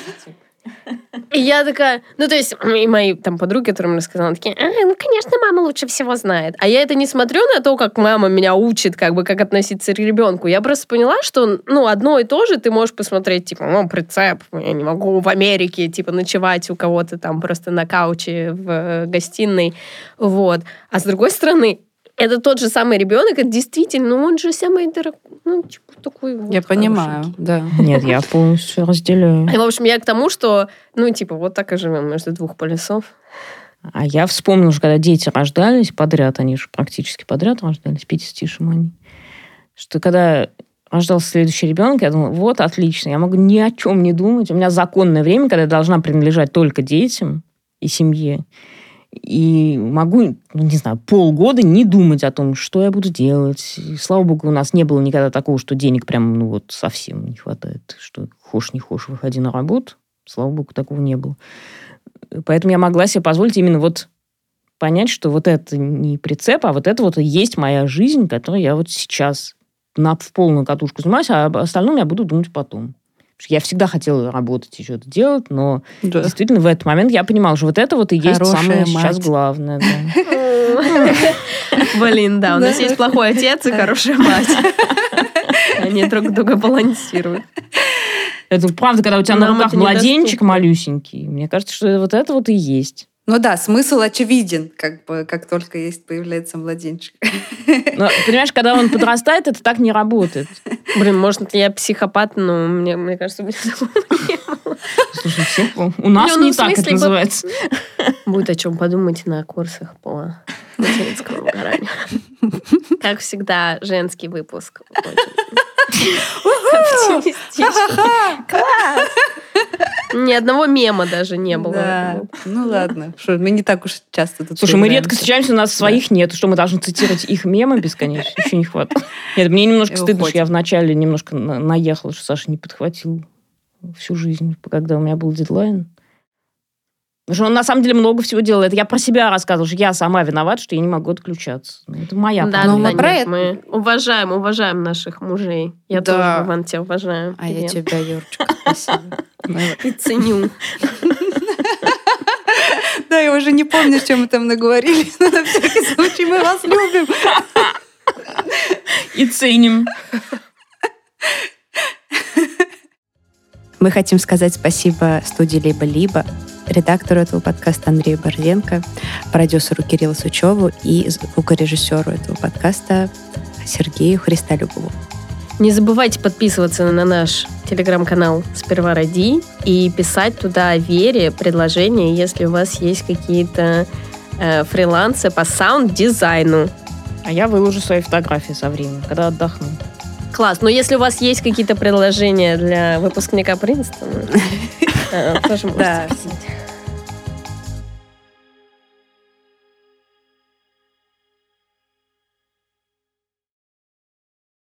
И я такая, ну, то есть, и мои там подруги, которым рассказала, такие, а, ну, конечно, мама лучше всего знает. А я это не смотрю на то, как мама меня учит, как бы, как относиться к ребенку. Я просто поняла, что, ну, одно и то же ты можешь посмотреть, типа, ну, прицеп, я не могу в Америке, типа, ночевать у кого-то там просто на кауче в гостиной, вот. А с другой стороны, это тот же самый ребенок, это действительно, ну, он же самый дорогой, ну, типа, такой вот. Я понимаю, да. Нет, я полностью разделяю. И, в общем, я к тому, что, ну, типа, вот так и живем между двух полюсов. А я вспомнила, что когда дети рождались подряд, они же практически подряд рождались, пятистишем они, что когда рождался следующий ребенок, я думала, вот, отлично, я могу ни о чем не думать. У меня законное время, когда я должна принадлежать только детям и семье. И могу, ну, не знаю, полгода не думать о том, что я буду делать. И, слава богу, у нас не было никогда такого, что денег прям, ну, вот совсем не хватает. Что хошь не хошь, выходи на работу. Слава богу, такого не было. Поэтому я могла себе позволить именно вот понять, что вот это не прицеп, а вот это вот и есть моя жизнь, которой я вот сейчас на, в полную катушку занимаюсь, а об остальном я буду думать потом. Я всегда хотела работать и что-то делать, но да. действительно в этот момент я понимала, что вот это вот и есть Хорошая самое мать. Сейчас главное. Блин, да, у нас есть плохой отец и хорошая мать. Они друг друга балансируют. Это правда, когда у тебя на руках младенчик малюсенький, мне кажется, что вот это вот и есть. Ну да, смысл очевиден, как бы, как только есть появляется младенчик. Но, понимаешь, когда он подрастает, это так не работает. Блин, может, я психопат, но мне, мне кажется, у меня такого не было. Слушай, все, у нас не, ну, не так это называется. Будет о чем подумать на курсах по материнскому выгоранию. Как всегда, женский выпуск. Класс! Ни одного мема даже не было. Да. Ну ладно. Что, мы не так уж часто тут Слушай, мы редко встречаемся, у нас своих да. нет. Что, мы должны цитировать их мемы бесконечно? Еще не хватает. Нет, мне немножко стыдно, что я вначале немножко наехала, что Саша не подхватил всю жизнь, когда у меня был дедлайн. Потому что он на самом деле много всего делает. Я про себя рассказывала, что я сама виновата, что я не могу отключаться. Это моя Да, проблема. да, мы про нет, это- мы уважаем, уважаем наших мужей. Я Да. тоже, Иван, тебя уважаю. А я Привет. тебя, Юрочка, спасибо. И ценю. Да, я уже не помню, о чем мы там наговорили. Но на всякий случай мы вас любим. И ценим. Мы хотим сказать спасибо студии «Либо-либо», редактору этого подкаста Андрею Борзенко, продюсеру Кириллу Сучеву и звукорежиссеру этого подкаста Сергею Христолюбову. Не забывайте подписываться на наш телеграм-канал «Сперва ради» и писать туда Вере предложения, если у вас есть какие-то э, фрилансы по саунд-дизайну. А я выложу свои фотографии со временем, когда отдохну. Класс. Но если у вас есть какие-то предложения для выпускника Принстона, э, тоже можете Да. писать.